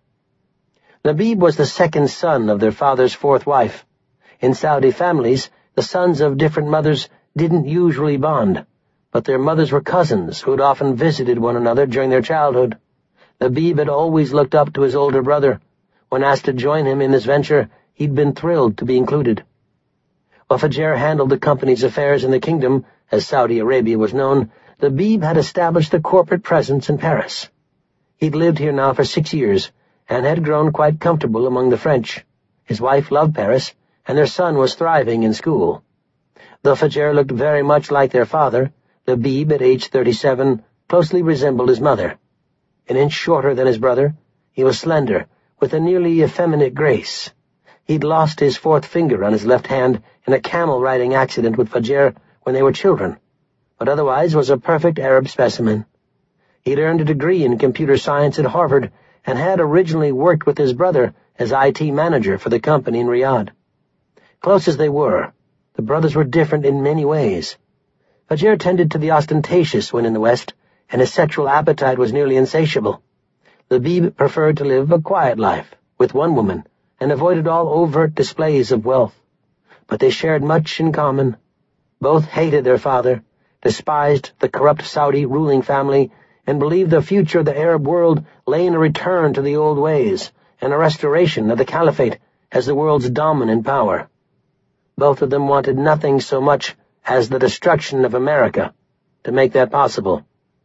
Labib was the second son of their father's fourth wife. In Saudi families, the sons of different mothers didn't usually bond, but their mothers were cousins who had often visited one another during their childhood. Labib had always looked up to his older brother. When asked to join him in this venture, he'd been thrilled to be included. While Fajr handled the company's affairs in the kingdom, as Saudi Arabia was known, Labib had established a corporate presence in Paris. He'd lived here now for 6 years, and had grown quite comfortable among the French. His wife loved Paris, and their son was thriving in school. Though Fajr looked very much like their father, Labib, at age 37, closely resembled his mother. An inch shorter than his brother, he was slender, with a nearly effeminate grace. He'd lost his fourth finger on his left hand in a camel-riding accident with Fajr when they were children, but otherwise was a perfect Arab specimen. He'd earned a degree in computer science at Harvard and had originally worked with his brother as IT manager for the company in Riyadh. Close as they were, the brothers were different in many ways. Fajr tended to the ostentatious when in the West, and his sexual appetite was nearly insatiable. Labib preferred to live a quiet life, with one woman, and avoided all overt displays of wealth. But they shared much in common. Both hated their father, despised the corrupt Saudi ruling family, and believed the future of the Arab world lay in a return to the old ways and a restoration of the caliphate as the world's dominant power. Both of them wanted nothing so much as the destruction of America to make that possible.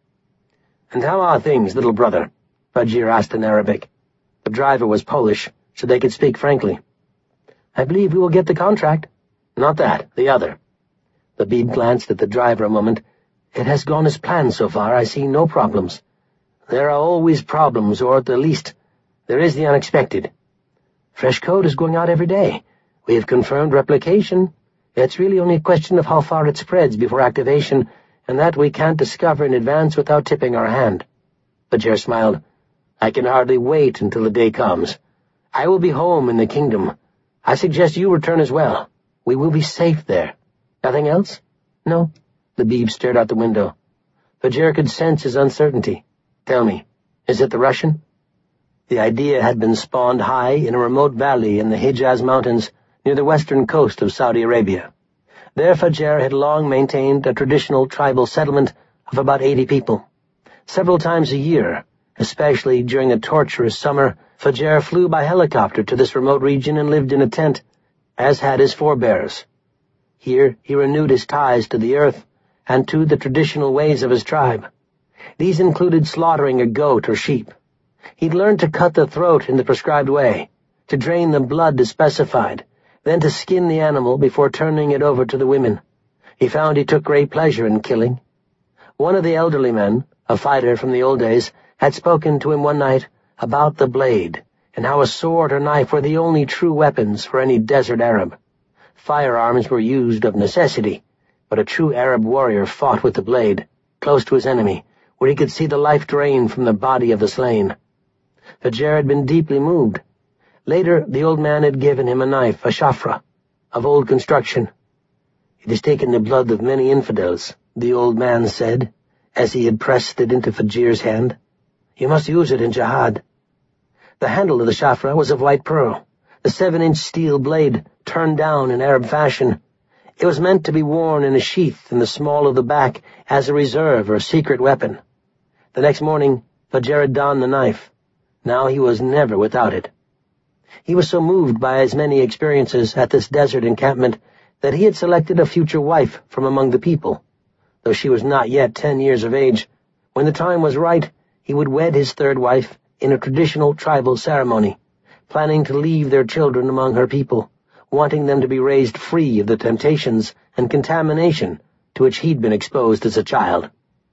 "And how are things, little brother?" Fajr asked in Arabic. The driver was Polish, so they could speak frankly. "I believe we will get the contract." "Not that, the other." Labib glanced at the driver a moment. "It has gone as planned so far. I see no problems." "There are always problems, or at the least, there is the unexpected." "Fresh code is going out every day. We have confirmed replication. It's really only a question of how far it spreads before activation, and that we can't discover in advance without tipping our hand." Fajr smiled. "I can hardly wait until the day comes. I will be home in the kingdom. I suggest you return as well. We will be safe there. Nothing else?" "No." Labib stared out the window. Fajr could sense his uncertainty. "Tell me, is it the Russian?" The idea had been spawned high in a remote valley in the Hejaz Mountains near the western coast of Saudi Arabia. There Fajr had long maintained a traditional tribal settlement of about 80 people. Several times a year, especially during the torturous summer, Fajr flew by helicopter to this remote region and lived in a tent, as had his forebears. Here he renewed his ties to the earth and to the traditional ways of his tribe. These included slaughtering a goat or sheep. He'd learned to cut the throat in the prescribed way, to drain the blood as specified, then to skin the animal before turning it over to the women. He found he took great pleasure in killing. One of the elderly men, a fighter from the old days, had spoken to him one night about the blade, and how a sword or knife were the only true weapons for any desert Arab. Firearms were used of necessity, but a true Arab warrior fought with the blade, close to his enemy, where he could see the life drain from the body of the slain. Fajr had been deeply moved. Later, the old man had given him a knife, a shafra, of old construction. "It has taken the blood of many infidels," the old man said, as he had pressed it into Fajr's hand. "You must use it in jihad." The handle of the shafra was of white pearl, the 7-inch steel blade turned down in Arab fashion. It was meant to be worn in a sheath in the small of the back as a reserve or secret weapon. The next morning, Fajr had donned the knife. Now he was never without it. He was so moved by his many experiences at this desert encampment that he had selected a future wife from among the people. Though she was not yet 10 years of age, when the time was right, he would wed his third wife in a traditional tribal ceremony, planning to leave their children among her people, wanting them to be raised free of the temptations and contamination to which he'd been exposed as a child.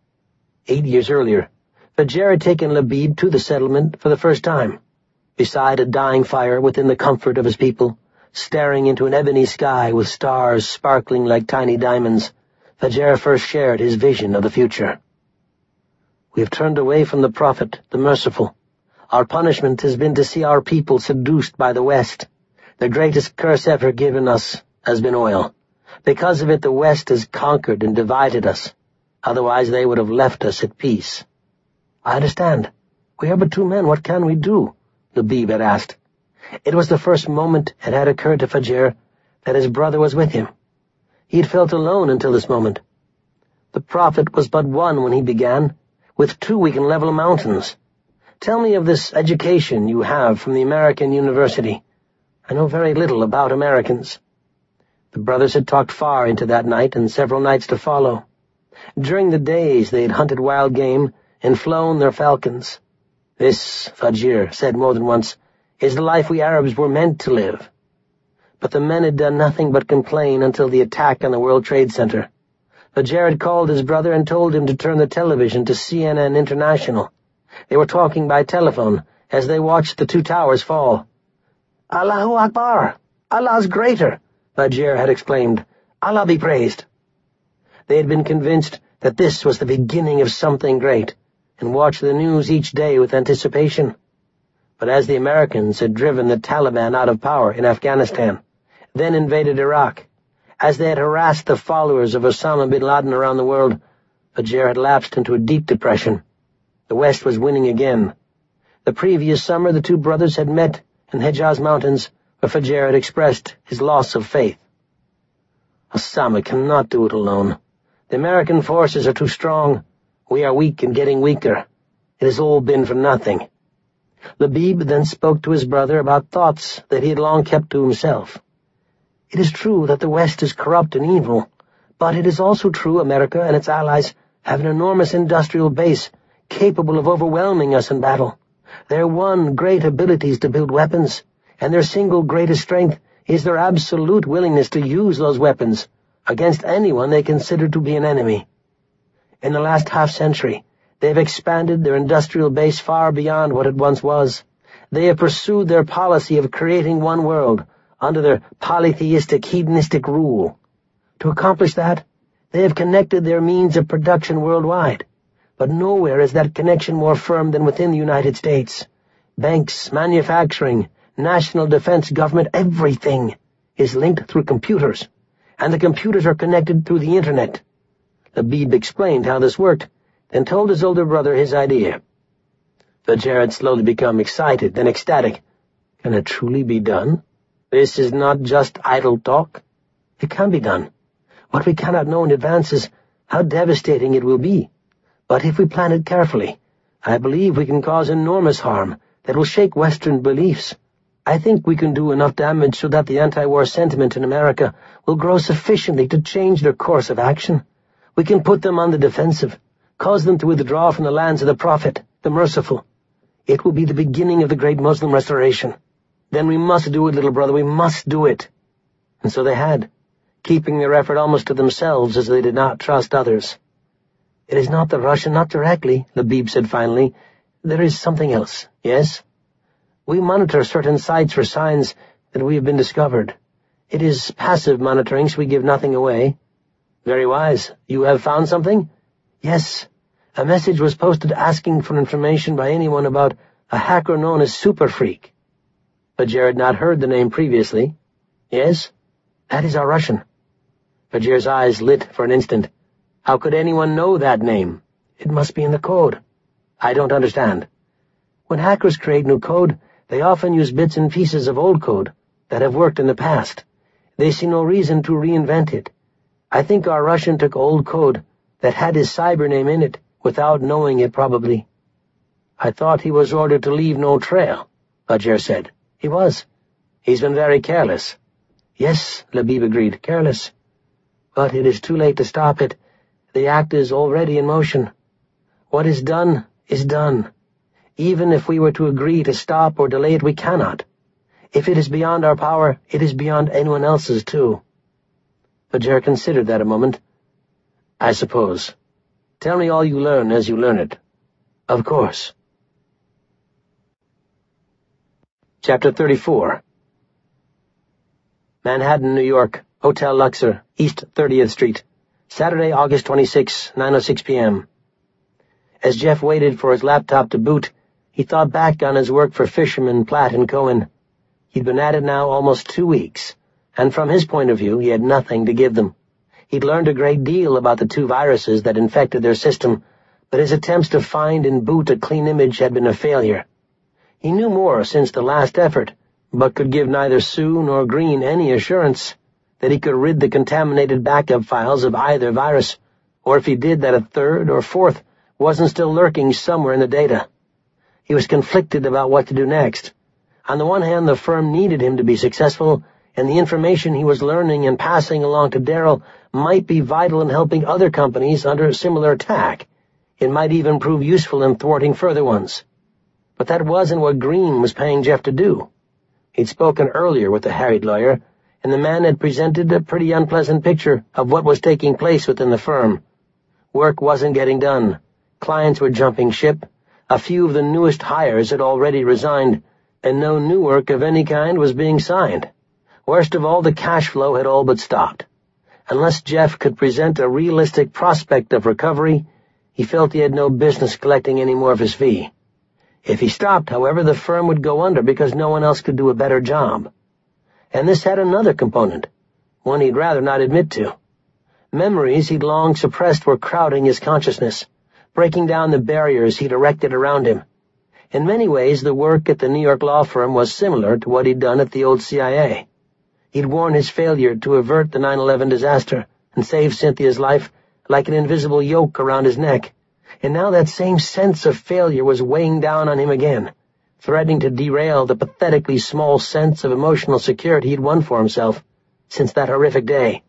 8 years earlier, Fajr had taken Labib to the settlement for the first time. Beside a dying fire within the comfort of his people, staring into an ebony sky with stars sparkling like tiny diamonds, Fajr first shared his vision of the future. "We have turned away from the Prophet, the Merciful. Our punishment has been to see our people seduced by the West. The greatest curse ever given us has been oil. Because of it, the West has conquered and divided us. Otherwise they would have left us at peace." "I understand. We are but two men. What can we do?" Labib had asked. It was the first moment it had occurred to Fajr that his brother was with him. He had felt alone until this moment. The Prophet was but one when he began. With two we can level mountains. Tell me of this education you have from the American University. I know very little about Americans. The brothers had talked far into that night and several nights to follow. During the days they had hunted wild game and flown their falcons. "This," Fajr said more than once, "is the life we Arabs were meant to live." But the men had done nothing but complain until the attack on the World Trade Center. Fajr had called his brother and told him to turn the television to CNN International. They were talking by telephone as they watched the two towers fall. "Allahu Akbar! Allah's greater!" Fajr had exclaimed. "Allah be praised!" They had been convinced that this was the beginning of something great, and watched the news each day with anticipation. But as the Americans had driven the Taliban out of power in Afghanistan, then invaded Iraq, as they had harassed the followers of Osama bin Laden around the world, Fajr had lapsed into a deep depression. The West was winning again. The previous summer the two brothers had met in Hejaz Mountains, where Fajr had expressed his loss of faith. "Osama cannot do it alone. The American forces are too strong. We are weak and getting weaker. It has all been for nothing." Labib then spoke to his brother about thoughts that he had long kept to himself. "It is true that the West is corrupt and evil, but it is also true America and its allies have an enormous industrial base capable of overwhelming us in battle. Their one great ability is to build weapons, and their single greatest strength is their absolute willingness to use those weapons against anyone they consider to be an enemy. In the last half-century, they have expanded their industrial base far beyond what it once was. They have pursued their policy of creating one world under their polytheistic, hedonistic rule. To accomplish that, they have connected their means of production worldwide, but nowhere is that connection more firm than within the United States. Banks, manufacturing, national defense, government, everything is linked through computers, and the computers are connected through the Internet." Labib explained how this worked, then told his older brother his idea. Fajr had slowly become excited, then ecstatic. "Can it truly be done? This is not just idle talk. It can be done. What we cannot know in advance is how devastating it will be. But if we plan it carefully, I believe we can cause enormous harm that will shake Western beliefs. I think we can do enough damage so that the anti-war sentiment in America will grow sufficiently to change their course of action. We can put them on the defensive, cause them to withdraw from the lands of the Prophet, the Merciful. It will be the beginning of the great Muslim restoration. Then we must do it, little brother, we must do it." And so they had, keeping their effort almost to themselves as they did not trust others. "It is not the Russian, not directly," Labib said finally. "There is something else, yes? We monitor certain sites for signs that we have been discovered. It is passive monitoring, so we give nothing away." "Very wise. You have found something?" "Yes. A message was posted asking for information by anyone about a hacker known as Super Freak." Fajr had not heard the name previously. "Yes? That is our Russian." Fajr's eyes lit for an instant. "How could anyone know that name?" "It must be in the code." "I don't understand." "When hackers create new code, they often use bits and pieces of old code that have worked in the past. They see no reason to reinvent it. I think our Russian took old code that had his cyber name in it, without knowing it probably." "I thought he was ordered to leave no trail," Fajr said. "He was. He's been very careless." "Yes," Labib agreed, "careless. But it is too late to stop it. The act is already in motion. What is done is done. Even if we were to agree to stop or delay it, we cannot. If it is beyond our power, it is beyond anyone else's, too." Fajr considered that a moment. "I suppose. Tell me all you learn as you learn it." "Of course." Chapter 34. Manhattan, New York, Hotel Luxor, East 30th Street, Saturday, August 26, 9:06 p.m. As Jeff waited for his laptop to boot, he thought back on his work for Fisherman, Platt & Cohen. He'd been at it now almost 2 weeks, and from his point of view, he had nothing to give them. He'd learned a great deal about the 2 viruses that infected their system, but his attempts to find and boot a clean image had been a failure. He knew more since the last effort, but could give neither Sue nor Green any assurance that he could rid the contaminated backup files of either virus, or if he did, that a 3rd or 4th wasn't still lurking somewhere in the data. He was conflicted about what to do next. On the one hand, the firm needed him to be successful, and the information he was learning and passing along to Darrell might be vital in helping other companies under similar attack. It might even prove useful in thwarting further ones. But that wasn't what Green was paying Jeff to do. He'd spoken earlier with the harried lawyer, and the man had presented a pretty unpleasant picture of what was taking place within the firm. Work wasn't getting done. Clients were jumping ship. A few of the newest hires had already resigned, and no new work of any kind was being signed. Worst of all, the cash flow had all but stopped. Unless Jeff could present a realistic prospect of recovery, he felt he had no business collecting any more of his fee. If he stopped, however, the firm would go under because no one else could do a better job. And this had another component, one he'd rather not admit to. Memories he'd long suppressed were crowding his consciousness, breaking down the barriers he'd erected around him. In many ways, the work at the New York law firm was similar to what he'd done at the old CIA. He'd worn his failure to avert the 9/11 disaster and save Cynthia's life like an invisible yoke around his neck, and now that same sense of failure was weighing down on him again, threatening to derail the pathetically small sense of emotional security he'd won for himself since that horrific day.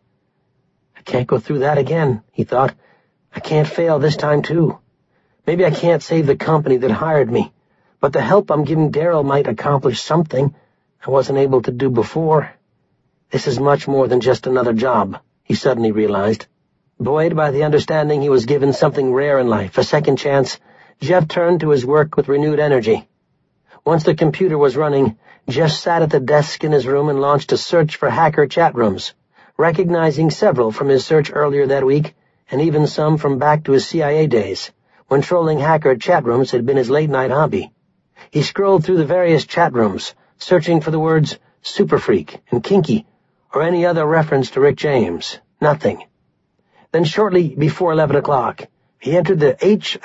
I can't go through that again, he thought. I can't fail this time, too. Maybe I can't save the company that hired me, but the help I'm giving Darrell might accomplish something I wasn't able to do before. This is much more than just another job, he suddenly realized. Buoyed by the understanding he was given something rare in life, a second chance, Jeff turned to his work with renewed energy. Once the computer was running, Jeff sat at the desk in his room and launched a search for hacker chat rooms, recognizing several from his search earlier that week, and even some from back to his CIA days, when trolling hacker chat rooms had been his late-night hobby. He scrolled through the various chat rooms, searching for the words super freak and kinky, or any other reference to Rick James. Nothing. Then shortly before 11 o'clock, he entered the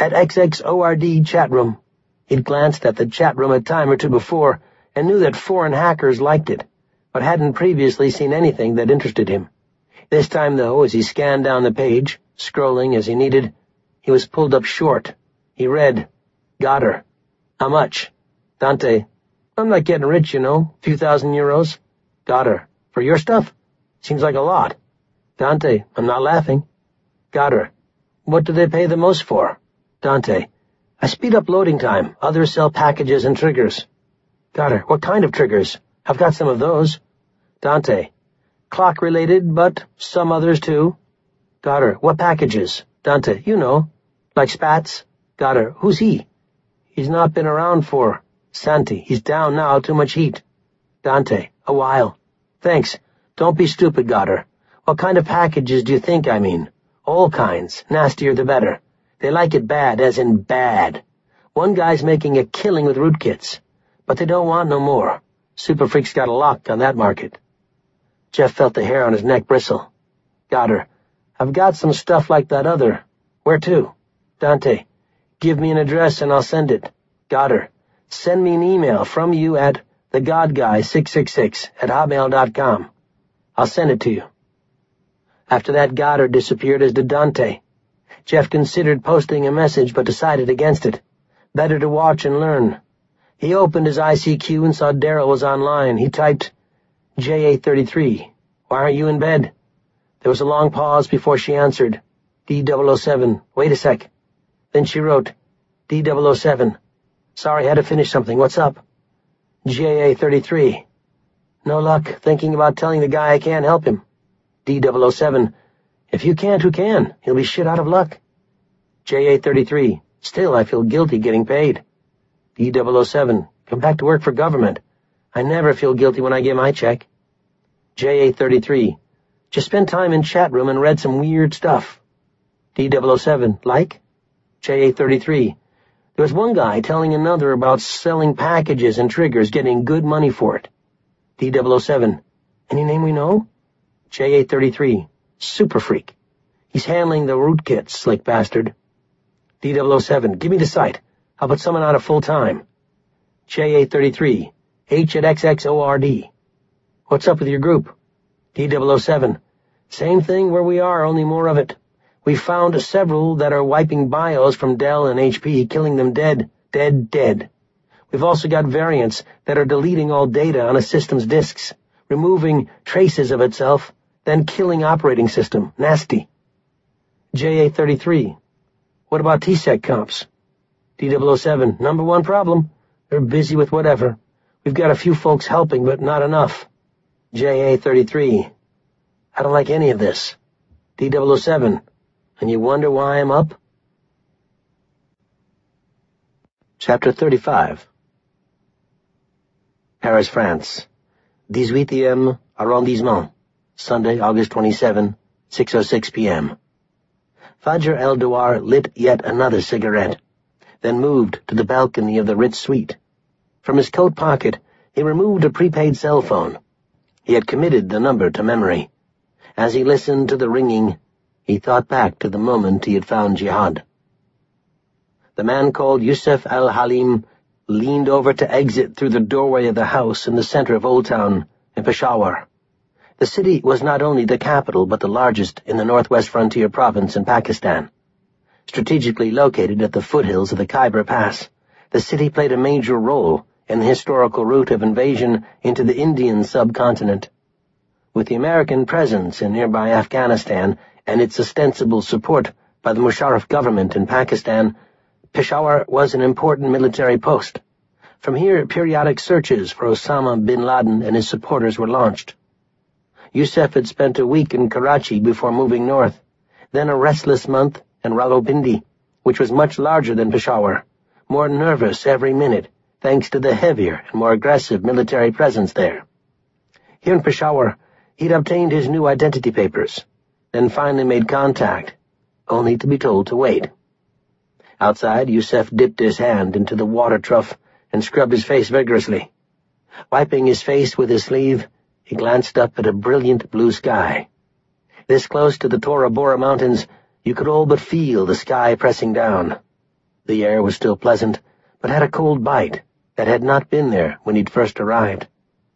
H@XXORD chat room. He'd glanced at the chat room a time or two before and knew that foreign hackers liked it, but hadn't previously seen anything that interested him. This time, though, as he scanned down the page, scrolling as he needed, he was pulled up short. He read, "Got her. How much?" Dante, "I'm not getting rich, you know. Few €1,000. Got her. For your stuff? Seems like a lot." Dante, "I'm not laughing." Got her. "What do they pay the most for?" Dante, "I speed up loading time. Others sell packages and triggers." Got her. "What kind of triggers? I've got some of those." Dante, "Clock-related, but some others too." Got her. "What packages?" Dante, "You know. Like Spats." Got her. "Who's he?" "He's not been around for." Santi, "He's down now, too much heat." Dante, "A while." "Thanks. Don't be stupid, Got her. What kind of packages do you think I mean?" "All kinds. Nastier the better. They like it bad, as in bad. One guy's making a killing with rootkits, but they don't want no more. Super Freak's got a lock on that market." Jeff felt the hair on his neck bristle. Got her. "I've got some stuff like that other. Where to?" Dante, "Give me an address and I'll send it." Got her. "Send me an email from you at thegodguy666@hotmail.com. I'll send it to you." After that, Goddard disappeared, as did Dante. Jeff considered posting a message, but decided against it. Better to watch and learn. He opened his ICQ and saw Darrell was online. He typed, "JA33, why aren't you in bed?" There was a long pause before she answered, "D007, wait a sec." Then she wrote, "D007, sorry, had to finish something, what's up?" JA33, "No luck, thinking about telling the guy I can't help him." D007, "If you can't, who can? He'll be shit out of luck." JA33, "Still, I feel guilty getting paid." D007, "Come back to work for government. I never feel guilty when I get my check." JA33, Just spent time in chat room and read some weird stuff. D007, like? JA33. There was one guy telling another about selling packages and triggers, getting good money for it. D007, any name we know? JA33, super freak. He's handling the rootkits, slick bastard. D007, give me the site. I'll put someone on it full time. JA33, H@XXORD. What's up with your group? D007, same thing where we are, only more of it. We found several that are wiping BIOS from Dell and HP, killing them dead. We've also got variants that are deleting all data on a system's disks, removing traces of itself, then killing operating system. Nasty. JA33, what about TSEC comps? D007, number one problem. They're busy with whatever. We've got a few folks helping, but not enough. JA33, I don't like any of this. D007, and you wonder why I'm up? Chapter 35. Paris, France. 18e Arrondissement. Sunday, August 27, 6:06 p.m. Fajr El-Douar lit yet another cigarette, then moved to the balcony of the Ritz suite. From his coat pocket, he removed a prepaid cell phone. He had committed the number to memory. As he listened to the ringing, he thought back to the moment he had found Jihad. The man called Yusuf al-Halim leaned over to exit through the doorway of the house in the center of Old Town in Peshawar. The city was not only the capital but the largest in the northwest frontier province in Pakistan. Strategically located at the foothills of the Khyber Pass, the city played a major role in the historical route of invasion into the Indian subcontinent. With the American presence in nearby Afghanistan and its ostensible support by the Musharraf government in Pakistan, Peshawar was an important military post. From here, periodic searches for Osama bin Laden and his supporters were launched. Yusuf had spent a week in Karachi before moving north, then a restless month in Rawalpindi, which was much larger than Peshawar, more nervous every minute, thanks to the heavier and more aggressive military presence there. Here in Peshawar, he'd obtained his new identity papers, then finally made contact, only to be told to wait. Outside, Yusuf dipped his hand into the water trough and scrubbed his face vigorously. Wiping his face with his sleeve, he glanced up at a brilliant blue sky. This close to the Tora Bora Mountains, you could all but feel the sky pressing down. The air was still pleasant, but had a cold bite that had not been there when he'd first arrived.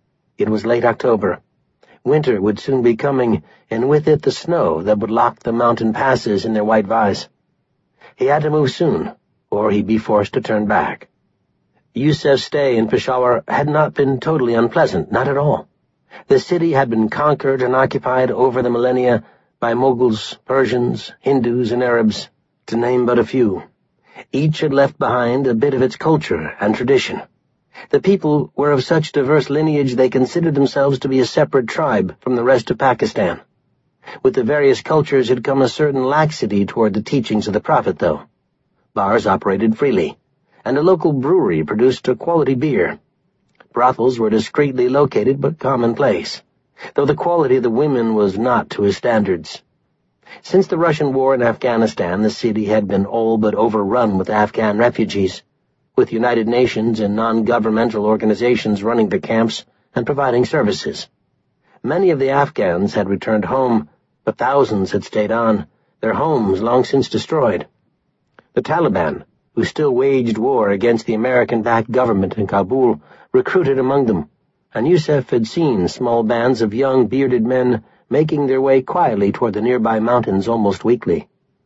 It was late October. Winter would soon be coming, and with it the snow that would lock the mountain passes in their white vise. He had to move soon, or he'd be forced to turn back. Yusuf's stay in Peshawar had not been totally unpleasant, not at all. The city had been conquered and occupied over the millennia by Mughals, Persians, Hindus, and Arabs, to name but a few. Each had left behind a bit of its culture and tradition. The people were of such diverse lineage they considered themselves to be a separate tribe from the rest of Pakistan. With the various cultures had come a certain laxity toward the teachings of the Prophet, though. Bars operated freely, and a local brewery produced a quality beer. Brothels were discreetly located but commonplace, though the quality of the women was not to his standards. Since the Russian war in Afghanistan, the city had been all but overrun with Afghan refugees, with United Nations and non-governmental organizations running the camps and providing services. Many of the Afghans had returned home, but thousands had stayed on, their homes long since destroyed. The Taliban, who still waged war against the American-backed government in Kabul, recruited among them, and Yusuf had seen small bands of young bearded men making their way quietly toward the nearby mountains almost weekly.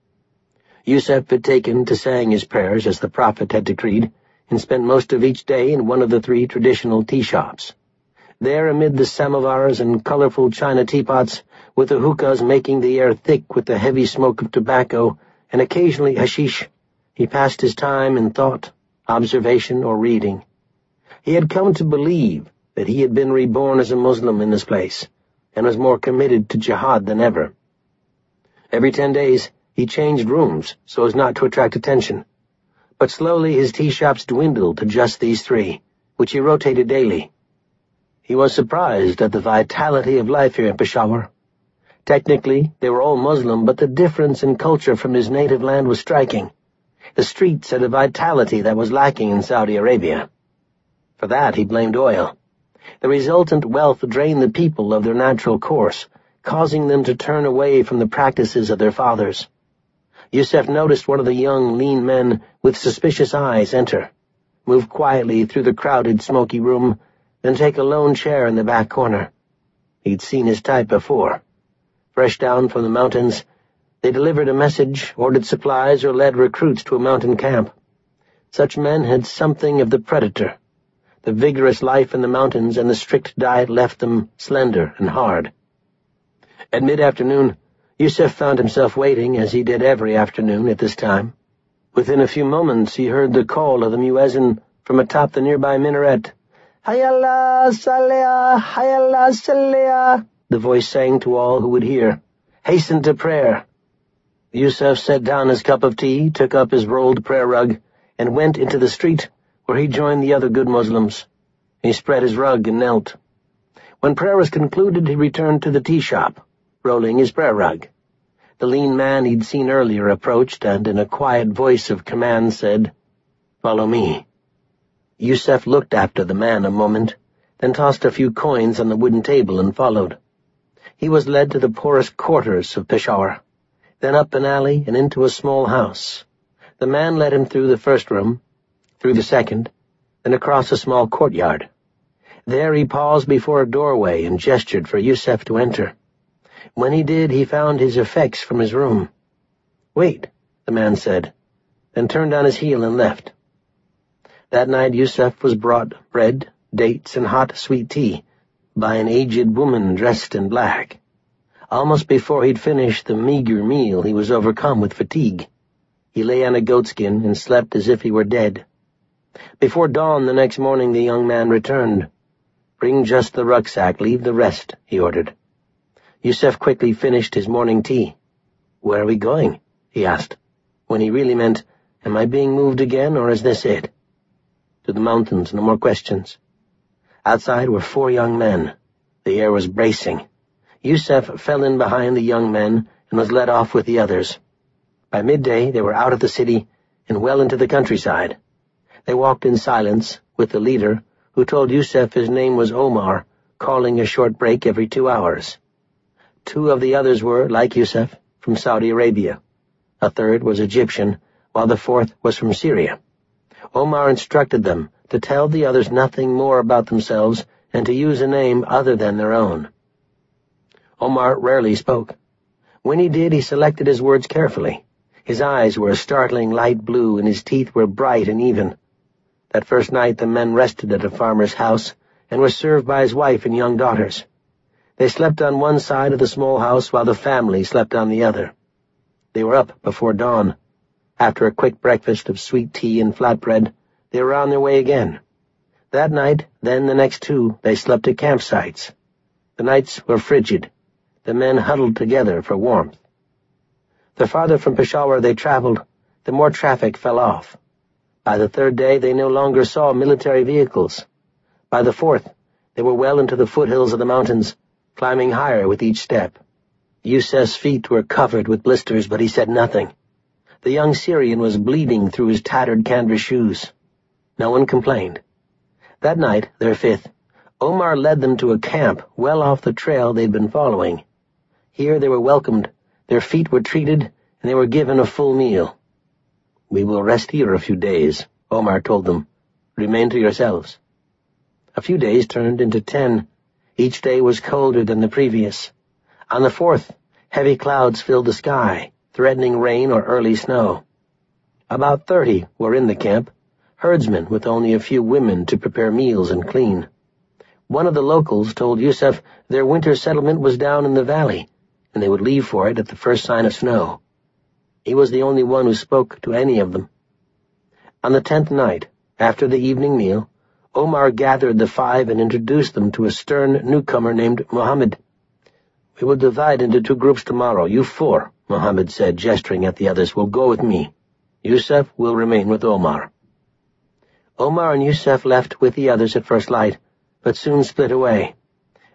Yusuf had taken to saying his prayers as the Prophet had decreed, and spent most of each day in one of the 3 traditional tea shops. There, amid the samovars and colorful china teapots, with the hookahs making the air thick with the heavy smoke of tobacco and occasionally hashish, he passed his time in thought, observation, or reading. He had come to believe that he had been reborn as a Muslim in this place, and was more committed to jihad than ever. Every 10 days, he changed rooms so as not to attract attention, but slowly his tea shops dwindled to just these 3, which he rotated daily. He was surprised at the vitality of life here in Peshawar. Technically, they were all Muslim, but the difference in culture from his native land was striking. The streets had a vitality that was lacking in Saudi Arabia. For that, he blamed oil. The resultant wealth drained the people of their natural course, causing them to turn away from the practices of their fathers. Yusef noticed one of the young, lean men with suspicious eyes enter, move quietly through the crowded, smoky room, then take a lone chair in the back corner. He'd seen his type before. Fresh down from the mountains, they delivered a message, ordered supplies, or led recruits to a mountain camp. Such men had something of the predator. The vigorous life in the mountains and the strict diet left them slender and hard. At mid-afternoon, Yusef found himself waiting, as he did every afternoon at this time. Within a few moments he heard the call of the muezzin from atop the nearby minaret. "Hayya 'ala Salah, hayya 'ala Salah," the voice sang to all who would hear. "Hasten to prayer." Yusef set down his cup of tea, took up his rolled prayer rug, and went into the street, where he joined the other good Muslims. He spread his rug and knelt. When prayer was concluded, he returned to the tea shop, rolling his prayer rug. The lean man he'd seen earlier approached and, in a quiet voice of command, said, "Follow me." Yusef looked after the man a moment, then tossed a few coins on the wooden table and followed. He was led to the poorest quarters of Peshawar, then up an alley and into a small house. The man led him through the first room, through the second, then across a small courtyard. There he paused before a doorway and gestured for Yusef to enter. When he did, he found his effects from his room. "Wait," the man said, then turned on his heel and left. That night Yusef was brought bread, dates, and hot sweet tea by an aged woman dressed in black. Almost before he'd finished the meager meal, he was overcome with fatigue. He lay on a goatskin and slept as if he were dead. Before dawn the next morning the young man returned. "Bring just the rucksack, leave the rest," he ordered. Yusef quickly finished his morning tea. "Where are we going?" he asked, when he really meant, "Am I being moved again, or is this it?" "To the mountains, no more questions." Outside were 4 young men. The air was bracing. Yusef fell in behind the young men and was led off with the others. By midday they were out of the city and well into the countryside. They walked in silence, with the leader, who told Yusef his name was Omar, calling a short break every 2 hours. 2 of the others were, like Yusef, from Saudi Arabia. A third was Egyptian, while the 4th was from Syria. Omar instructed them to tell the others nothing more about themselves and to use a name other than their own. Omar rarely spoke. When he did, he selected his words carefully. His eyes were a startling light blue, and his teeth were bright and even. That first night the men rested at a farmer's house and were served by his wife and young daughters. They slept on one side of the small house while the family slept on the other. They were up before dawn. After a quick breakfast of sweet tea and flatbread, they were on their way again. That night, then the next 2, they slept at campsites. The nights were frigid. The men huddled together for warmth. The farther from Peshawar they traveled, the more traffic fell off. By the 3rd day they no longer saw military vehicles. By the 4th, they were well into the foothills of the mountains, climbing higher with each step. Yusef's feet were covered with blisters, but he said nothing. The young Syrian was bleeding through his tattered canvas shoes. No one complained. That night, their 5th, Omar led them to a camp well off the trail they'd been following. Here they were welcomed, their feet were treated, and they were given a full meal. "We will rest here a few days," Omar told them. "Remain to yourselves." A few days turned into 10. Each day was colder than the previous. On the 4th, heavy clouds filled the sky, threatening rain or early snow. About 30 were in the camp, herdsmen with only a few women to prepare meals and clean. One of the locals told Yusef their winter settlement was down in the valley, and they would leave for it at the first sign of snow. He was the only one who spoke to any of them. On the 10th night, after the evening meal, Omar gathered the 5 and introduced them to a stern newcomer named Muhammad. "We will divide into 2 groups tomorrow. You 4, Muhammad said, gesturing at the others, will go with me. Yusef will remain with Omar." Omar and Yusef left with the others at first light, but soon split away.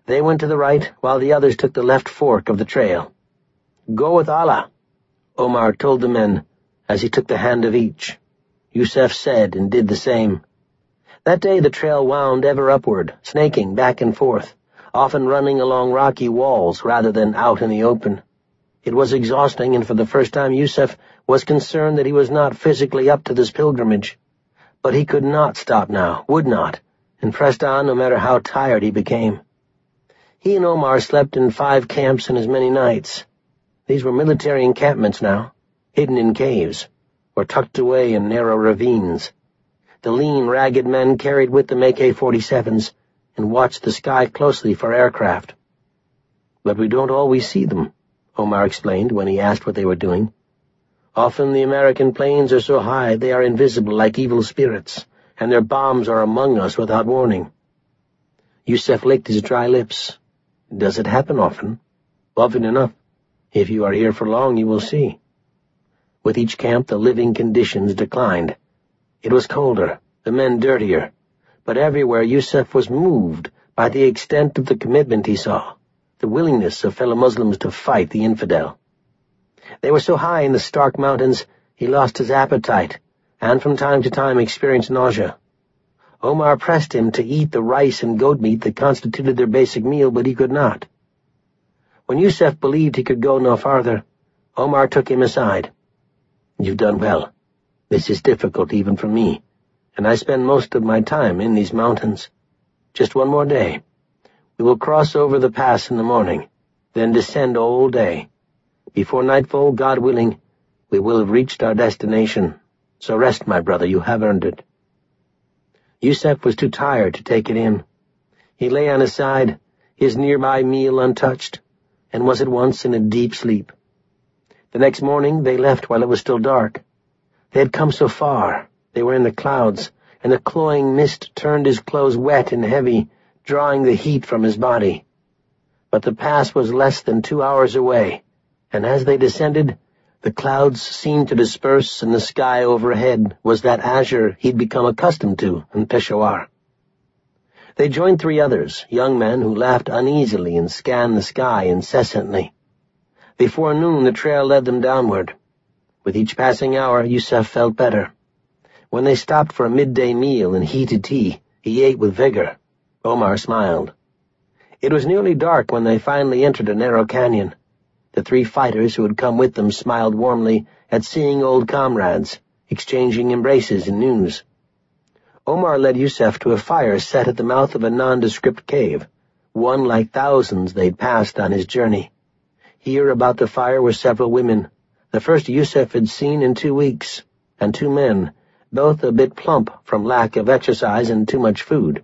They went to the right, while the others took the left fork of the trail. "Go with Allah," Omar told the men, as he took the hand of each. Yusef said and did the same. That day the trail wound ever upward, snaking back and forth, often running along rocky walls rather than out in the open. It was exhausting, and for the first time Yusef was concerned that he was not physically up to this pilgrimage. But he could not stop now, would not, and pressed on no matter how tired he became. He and Omar slept in 5 camps and as many nights. These were military encampments now, hidden in caves, or tucked away in narrow ravines. The lean, ragged men carried with them AK-47s and watched the sky closely for aircraft. "But we don't always see them," Omar explained when he asked what they were doing. "Often the American planes are so high they are invisible like evil spirits, and their bombs are among us without warning." Yusef licked his dry lips. "Does it happen often?" "Often enough. If you are here for long, you will see." With each camp, the living conditions declined. It was colder, the men dirtier, but everywhere Yusef was moved by the extent of the commitment he saw, the willingness of fellow Muslims to fight the infidel. They were so high in the stark mountains, he lost his appetite, and from time to time experienced nausea. Omar pressed him to eat the rice and goat meat that constituted their basic meal, but he could not. When Yusef believed he could go no farther, Omar took him aside. "You've done well. This is difficult even for me, and I spend most of my time in these mountains. Just one more day. We will cross over the pass in the morning, then descend all day. Before nightfall, God willing, we will have reached our destination. So rest, my brother, you have earned it." Yusef was too tired to take it in. He lay on his side, his nearby meal untouched, and was at once in a deep sleep. The next morning they left while it was still dark. They had come so far, they were in the clouds, and the cloying mist turned his clothes wet and heavy, drawing the heat from his body. But the pass was less than 2 hours away, and as they descended, the clouds seemed to disperse, and the sky overhead was that azure he'd become accustomed to in Peshawar. They joined 3 others, young men who laughed uneasily and scanned the sky incessantly. Before noon the trail led them downward. With each passing hour, Yusef felt better. When they stopped for a midday meal and heated tea, he ate with vigor. Omar smiled. It was nearly dark when they finally entered a narrow canyon. The 3 fighters who had come with them smiled warmly at seeing old comrades, exchanging embraces and news. Omar led Yusef to a fire set at the mouth of a nondescript cave, one like thousands they'd passed on his journey. Here about the fire were several women, the first Yusef had seen in 2 weeks, and 2 men, both a bit plump from lack of exercise and too much food.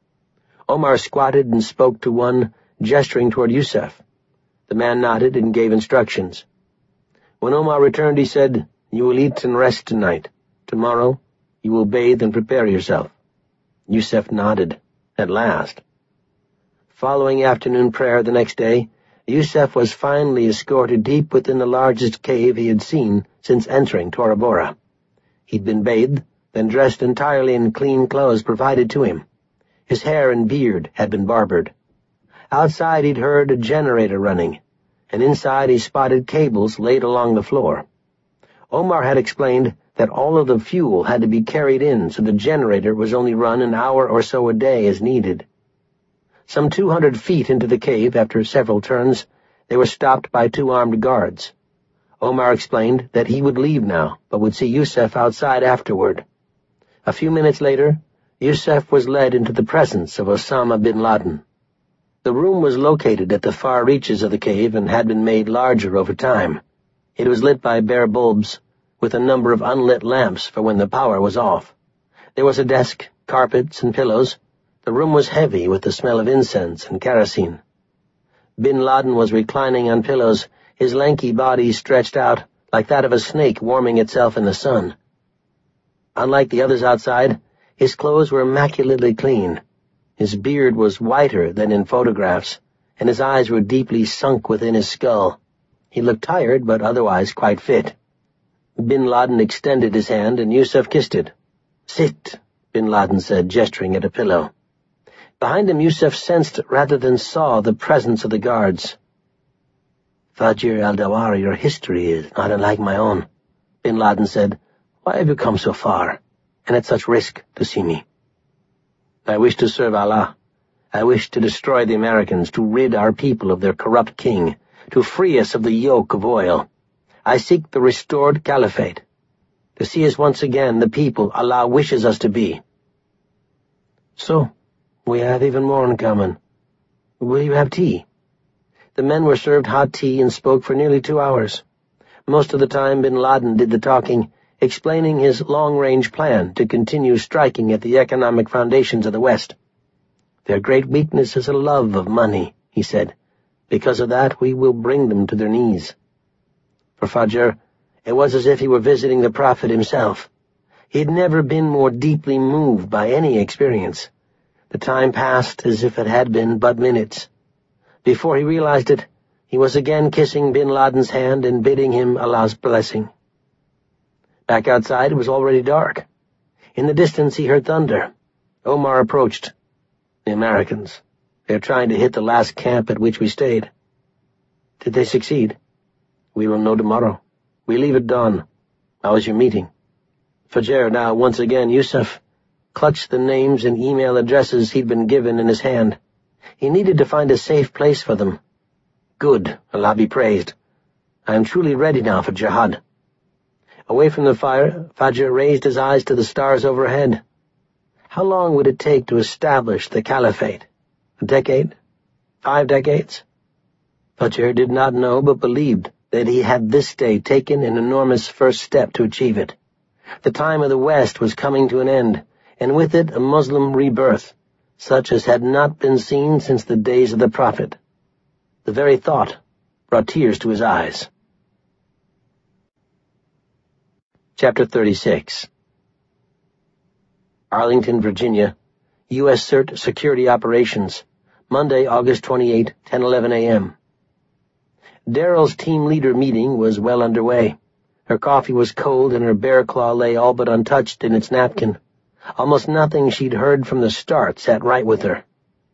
Omar squatted and spoke to one, gesturing toward Yusef. The man nodded and gave instructions. When Omar returned, he said, "You will eat and rest tonight. Tomorrow, you will bathe and prepare yourself." Yusef nodded. At last. Following afternoon prayer the next day, Yusef was finally escorted deep within the largest cave he had seen since entering Tora Bora. He'd been bathed, then dressed entirely in clean clothes provided to him. His hair and beard had been barbered. Outside he'd heard a generator running, and inside he spotted cables laid along the floor. Omar had explained that all of the fuel had to be carried in, so the generator was only run an hour or so a day as needed. Some 200 feet into the cave, after several turns, they were stopped by 2 armed guards. Omar explained that he would leave now, but would see Yusef outside afterward. A few minutes later, Yusef was led into the presence of Osama bin Laden. The room was located at the far reaches of the cave and had been made larger over time. It was lit by bare bulbs, with a number of unlit lamps for when the power was off. There was a desk, carpets, and pillows. The room was heavy with the smell of incense and kerosene. Bin Laden was reclining on pillows, his lanky body stretched out like that of a snake warming itself in the sun. Unlike the others outside, his clothes were immaculately clean. His beard was whiter than in photographs, and his eyes were deeply sunk within his skull. He looked tired, but otherwise quite fit. Bin Laden extended his hand, and Yusef kissed it. "Sit," Bin Laden said, gesturing at a pillow. Behind him, Yusuf sensed rather than saw the presence of the guards. "Fajr al-Dawar, your history is not unlike my own," bin Laden said. "Why have you come so far, and at such risk, to see me?" "I wish to serve Allah. I wish to destroy the Americans, to rid our people of their corrupt king, to free us of the yoke of oil. I seek the restored caliphate, to see us once again the people Allah wishes us to be." "So, we have even more in common. Will you have tea?" The men were served hot tea and spoke for nearly 2 hours. Most of the time bin Laden did the talking, explaining his long-range plan to continue striking at the economic foundations of the West. "Their great weakness is a love of money," he said. "Because of that, we will bring them to their knees." For Fajr, it was as if he were visiting the Prophet himself. He had never been more deeply moved by any experience. The time passed as if it had been but minutes. Before he realized it, he was again kissing bin Laden's hand and bidding him Allah's blessing. Back outside, it was already dark. In the distance, he heard thunder. Omar approached. "The Americans. They're trying to hit the last camp at which we stayed." "Did they succeed?" "We will know tomorrow. We leave at dawn. How was your meeting?" Fajr, now once again Yusuf, clutched the names and email addresses he'd been given in his hand. He needed to find a safe place for them. "Good, Allah be praised. I am truly ready now for jihad." Away from the fire, Fajr raised his eyes to the stars overhead. How long would it take to establish the caliphate? A decade? 5 decades? Fajr did not know, but believed that he had this day taken an enormous first step to achieve it. The time of the West was coming to an end, and with it a Muslim rebirth, such as had not been seen since the days of the Prophet. The very thought brought tears to his eyes. Chapter 36. Arlington, Virginia, U.S. CERT Security Operations, Monday, August 28, 10:11 a.m. Daryl's team leader meeting was well underway. Her coffee was cold and her bear claw lay all but untouched in its napkin. Almost nothing she'd heard from the start sat right with her.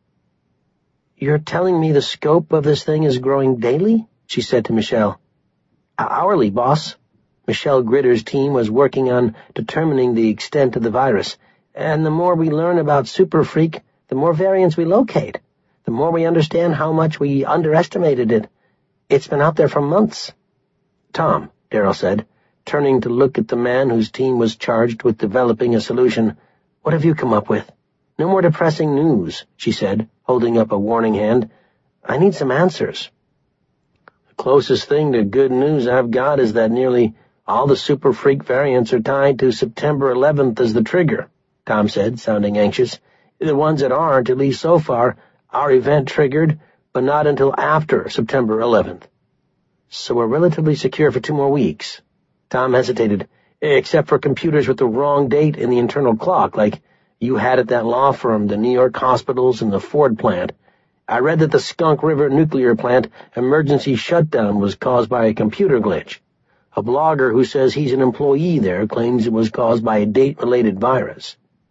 "You're telling me the scope of this thing is growing daily?" she said to Michelle. "Hourly, boss." Michelle Gritter's team was working on determining the extent of the virus, and the more we learn about Super Freak, the more variants we locate, the more we understand how much we underestimated it. It's been out there for months. "Tom," Daryl said, turning to look at the man whose team was charged with developing a solution, "what have you come up with?" "No more depressing news," she said, holding up a warning hand. "I need some answers." "The closest thing to good news I've got is that nearly all the Super Freak variants are tied to September 11th as the trigger," Tom said, sounding anxious. "The ones that aren't, at least so far, are event-triggered, but not until after September 11th. So we're relatively secure for 2 more weeks." Tom hesitated. "Except for computers with the wrong date in the internal clock, like you had at that law firm, the New York hospitals, and the Ford plant. I read that the Skunk River nuclear plant emergency shutdown was caused by a computer glitch. A blogger who says he's an employee there claims it was caused by a date-related virus."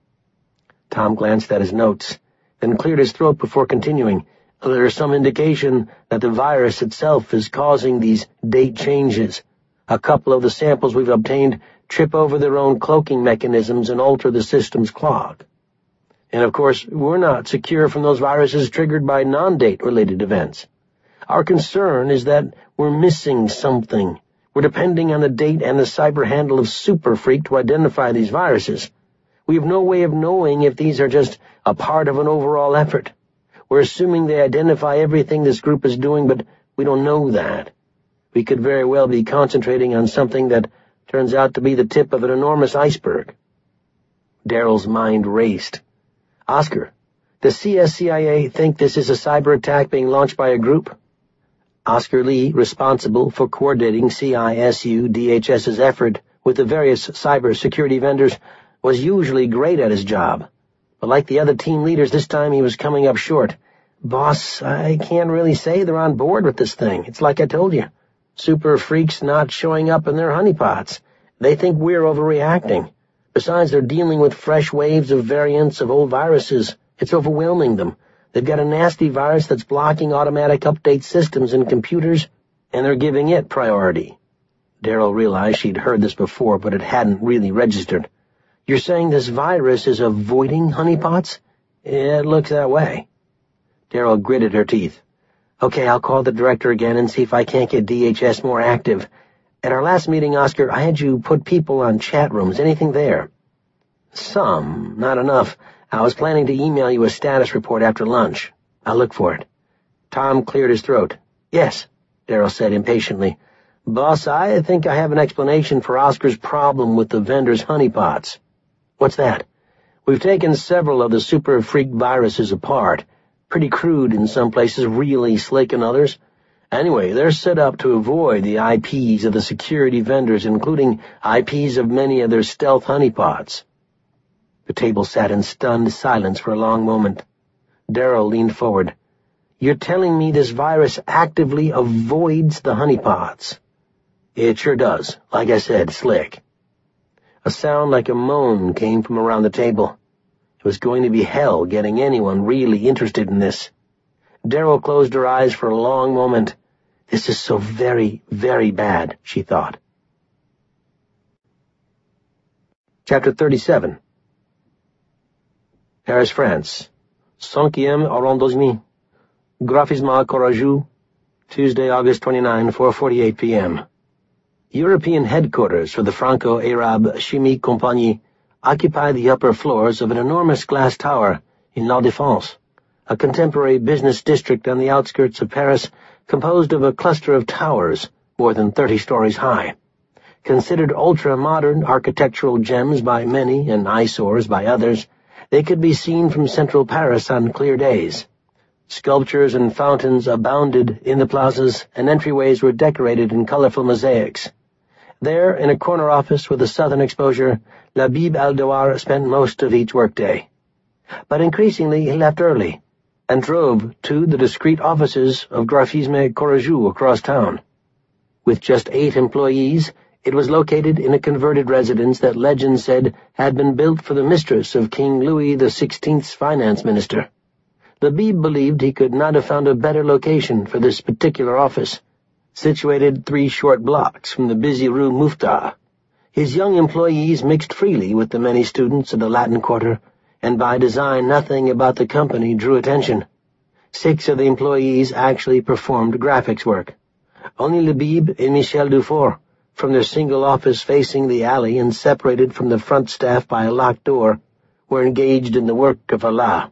Tom glanced at his notes, then cleared his throat before continuing. "There is some indication that the virus itself is causing these date changes. A couple of the samples we've obtained trip over their own cloaking mechanisms and alter the system's clock. And of course, we're not secure from those viruses triggered by non-date-related events. Our concern is that we're missing something. We're depending on the date and the cyber handle of Super Freak to identify these viruses. We have no way of knowing if these are just a part of an overall effort. We're assuming they identify everything this group is doing, but we don't know that. We could very well be concentrating on something that turns out to be the tip of an enormous iceberg." Daryl's mind raced. "Oscar, does CSCIA think this is a cyber attack being launched by a group?" Oscar Lee, responsible for coordinating CISU-DHS's effort with the various cyber security vendors, was usually great at his job. But like the other team leaders, this time he was coming up short. "Boss, I can't really say they're on board with this thing. It's like I told you. Super Freaks not showing up in their honeypots. They think we're overreacting. Besides, they're dealing with fresh waves of variants of old viruses, It's overwhelming them. They've got a nasty virus that's blocking automatic update systems and computers, and they're giving it priority. Darrell realized she'd heard this before, but it hadn't really registered. You're saying this virus is avoiding honeypots? It looks that way. Darrell gritted her teeth. Okay, I'll call the director again and see if I can't get DHS more active. At our last meeting, Oscar, I had you put people on chat rooms. Anything there? Some, not enough. I was planning to email you a status report after lunch. I'll look for it. Tom cleared his throat. Yes, Darrell said impatiently. Boss, I think I have an explanation for Oscar's problem with the vendor's honeypots. What's that? We've taken several of the super freak viruses apart. Pretty crude in some places, really slick in others. Anyway, they're set up to avoid the IPs of the security vendors, including IPs of many of their stealth honeypots. The table sat in stunned silence for a long moment. Darrell leaned forward. You're telling me this virus actively avoids the honeypots? It sure does. Like I said, slick. A sound like a moan came from around the table. It was going to be hell getting anyone really interested in this. Darrell closed her eyes for a long moment. This is so very, very bad, she thought. Chapter 37. Paris, France. 5e arrondissement. Graphisme Courageux. Tuesday, August 29, 4:48 p.m. European headquarters for the Franco-Arab Chimique Compagnie occupy the upper floors of an enormous glass tower in La Défense, a contemporary business district on the outskirts of Paris composed of a cluster of towers more than 30 stories high. Considered ultra-modern architectural gems by many and eyesores by others, they could be seen from central Paris on clear days. Sculptures and fountains abounded in the plazas, and entryways were decorated in colorful mosaics. There, in a corner office with a southern exposure, Labib Aldouar spent most of each workday. But increasingly he left early, and drove to the discreet offices of Graphisme Courageux across town. With just 8 employees, it was located in a converted residence that legend said had been built for the mistress of King Louis XVI's finance minister. Labib believed he could not have found a better location for this particular office, situated 3 short blocks from the busy Rue Mouffetard. His young employees mixed freely with the many students of the Latin Quarter, and by design nothing about the company drew attention. 6 of the employees actually performed graphics work. Only Labib and Michel Dufour, from their single office facing the alley and separated from the front staff by a locked door, were engaged in the work of Allah.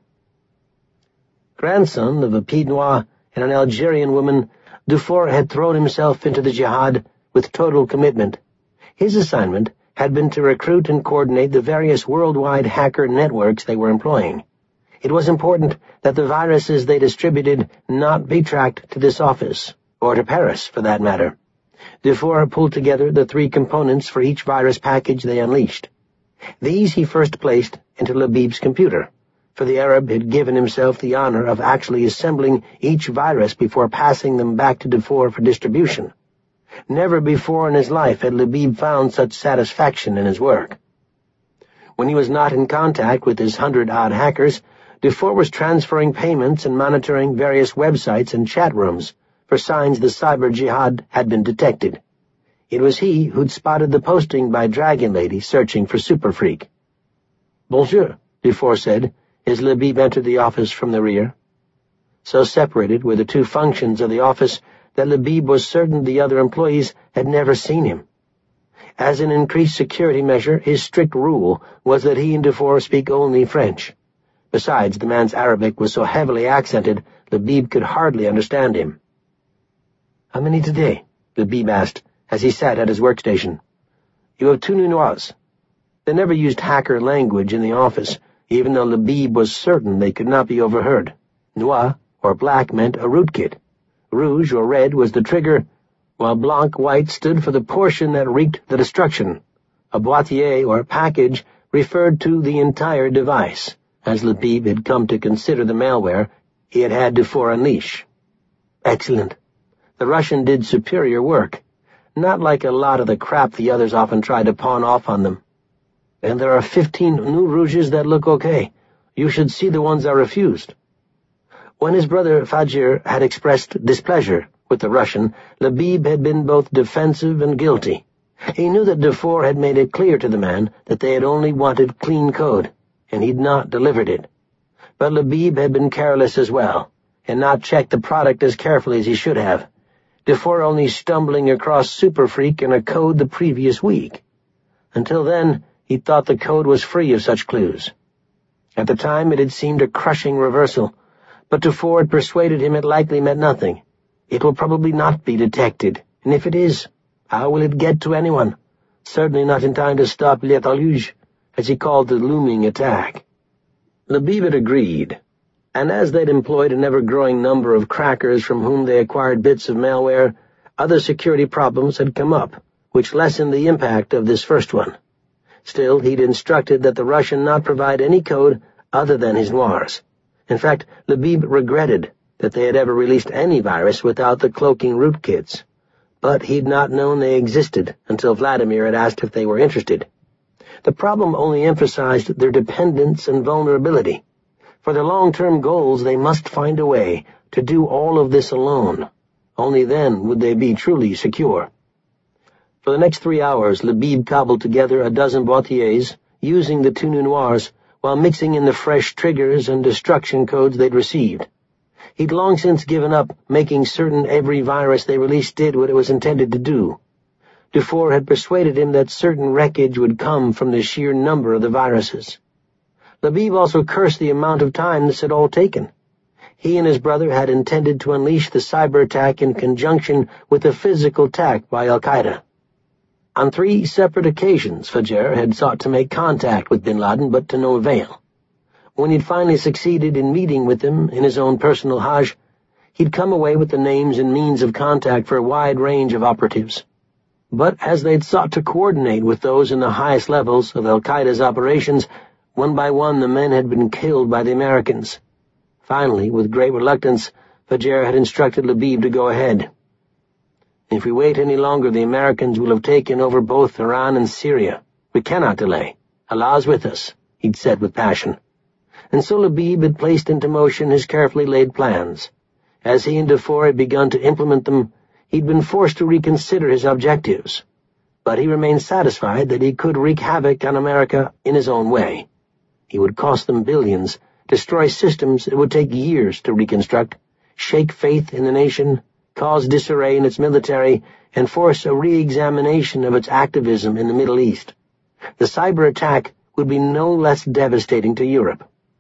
Grandson of a Pied-Noir and an Algerian woman, Dufour had thrown himself into the jihad with total commitment. His assignment had been to recruit and coordinate the various worldwide hacker networks they were employing. It was important that the viruses they distributed not be tracked to this office, or to Paris, for that matter. Dufour pulled together the 3 components for each virus package they unleashed. These he first placed into Labib's computer, for the Arab had given himself the honor of actually assembling each virus before passing them back to Dufour for distribution. Never before in his life had Labib found such satisfaction in his work. When he was not in contact with his 100-odd hackers, Dufour was transferring payments and monitoring various websites and chat rooms for signs the cyber jihad had been detected. It was he who'd spotted the posting by Dragon Lady searching for Super Freak. "Bonjour," Dufour said, as Labib entered the office from the rear. So separated were the 2 functions of the office that Labib was certain the other employees had never seen him. As an increased security measure, his strict rule was that he and Dufour speak only French. Besides, the man's Arabic was so heavily accented, Labib could hardly understand him. "How many today?" Labib asked, as he sat at his workstation. "You have 2 new noirs." They never used hacker language in the office, even though Labib was certain they could not be overheard. Noir, or black, meant a rootkit. Rouge, or red, was the trigger, while blanc, white, stood for the portion that wreaked the destruction. A boîtier, or package, referred to the entire device, as Labib had come to consider the malware he had had Dufour unleash. Excellent. The Russian did superior work, not like a lot of the crap the others often tried to pawn off on them. And there are 15 new rouges that look okay. You should see the ones I refused." When his brother Fajr had expressed displeasure with the Russian, Labib had been both defensive and guilty. He knew that Dufour had made it clear to the man that they had only wanted clean code, and he'd not delivered it. But Labib had been careless as well, and not checked the product as carefully as he should have. Dufour only stumbling across Super Freak and a code the previous week. Until then, he thought the code was free of such clues. At the time, it had seemed a crushing reversal, but Dufour had persuaded him it likely meant nothing. It will probably not be detected, and if it is, how will it get to anyone? Certainly not in time to stop Le Deluge, as he called the looming attack. Labib had agreed, and as they'd employed an ever-growing number of crackers from whom they acquired bits of malware, other security problems had come up, which lessened the impact of this first one. Still, he'd instructed that the Russian not provide any code other than his noirs. In fact, Labib regretted that they had ever released any virus without the cloaking rootkits, but he'd not known they existed until Vladimir had asked if they were interested. The problem only emphasized their dependence and vulnerability. For their long-term goals, they must find a way to do all of this alone. Only then would they be truly secure. For the next 3 hours, Labib cobbled together a dozen boîtiers, using the two noirs, while mixing in the fresh triggers and destruction codes they'd received. He'd long since given up making certain every virus they released did what it was intended to do. Dufour had persuaded him that certain wreckage would come from the sheer number of the viruses. Labib also cursed the amount of time this had all taken. He and his brother had intended to unleash the cyber attack in conjunction with a physical attack by Al-Qaeda. On 3 separate occasions, Fajr had sought to make contact with bin Laden, but to no avail. When he'd finally succeeded in meeting with him in his own personal Hajj, he'd come away with the names and means of contact for a wide range of operatives. But as they'd sought to coordinate with those in the highest levels of Al-Qaeda's operations, one by one the men had been killed by the Americans. Finally, with great reluctance, Fajr had instructed Labib to go ahead. "If we wait any longer, the Americans will have taken over both Iran and Syria. We cannot delay. Allah is with us," he'd said with passion. And so Labib had placed into motion his carefully laid plans. As he and Dufour had begun to implement them, he'd been forced to reconsider his objectives. But he remained satisfied that he could wreak havoc on America in his own way. He would cost them billions, destroy systems it would take years to reconstruct, shake faith in the nation, cause disarray in its military, and force a re-examination of its activism in the Middle East. The cyber attack would be no less devastating to Europe.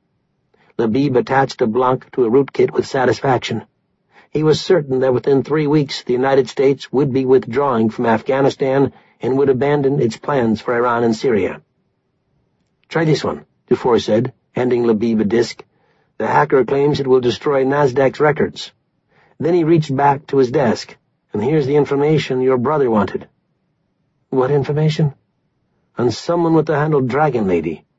Labib attached a Blanc to a rootkit with satisfaction. He was certain that within 3 weeks the United States would be withdrawing from Afghanistan and would abandon its plans for Iran and Syria. "Try this one," Dufour said, handing Labib a disk. "The hacker claims it will destroy Nasdaq's records." Then he reached back to his desk. "And here's the information your brother wanted." "What information?" "On someone with the handle Dragon Lady.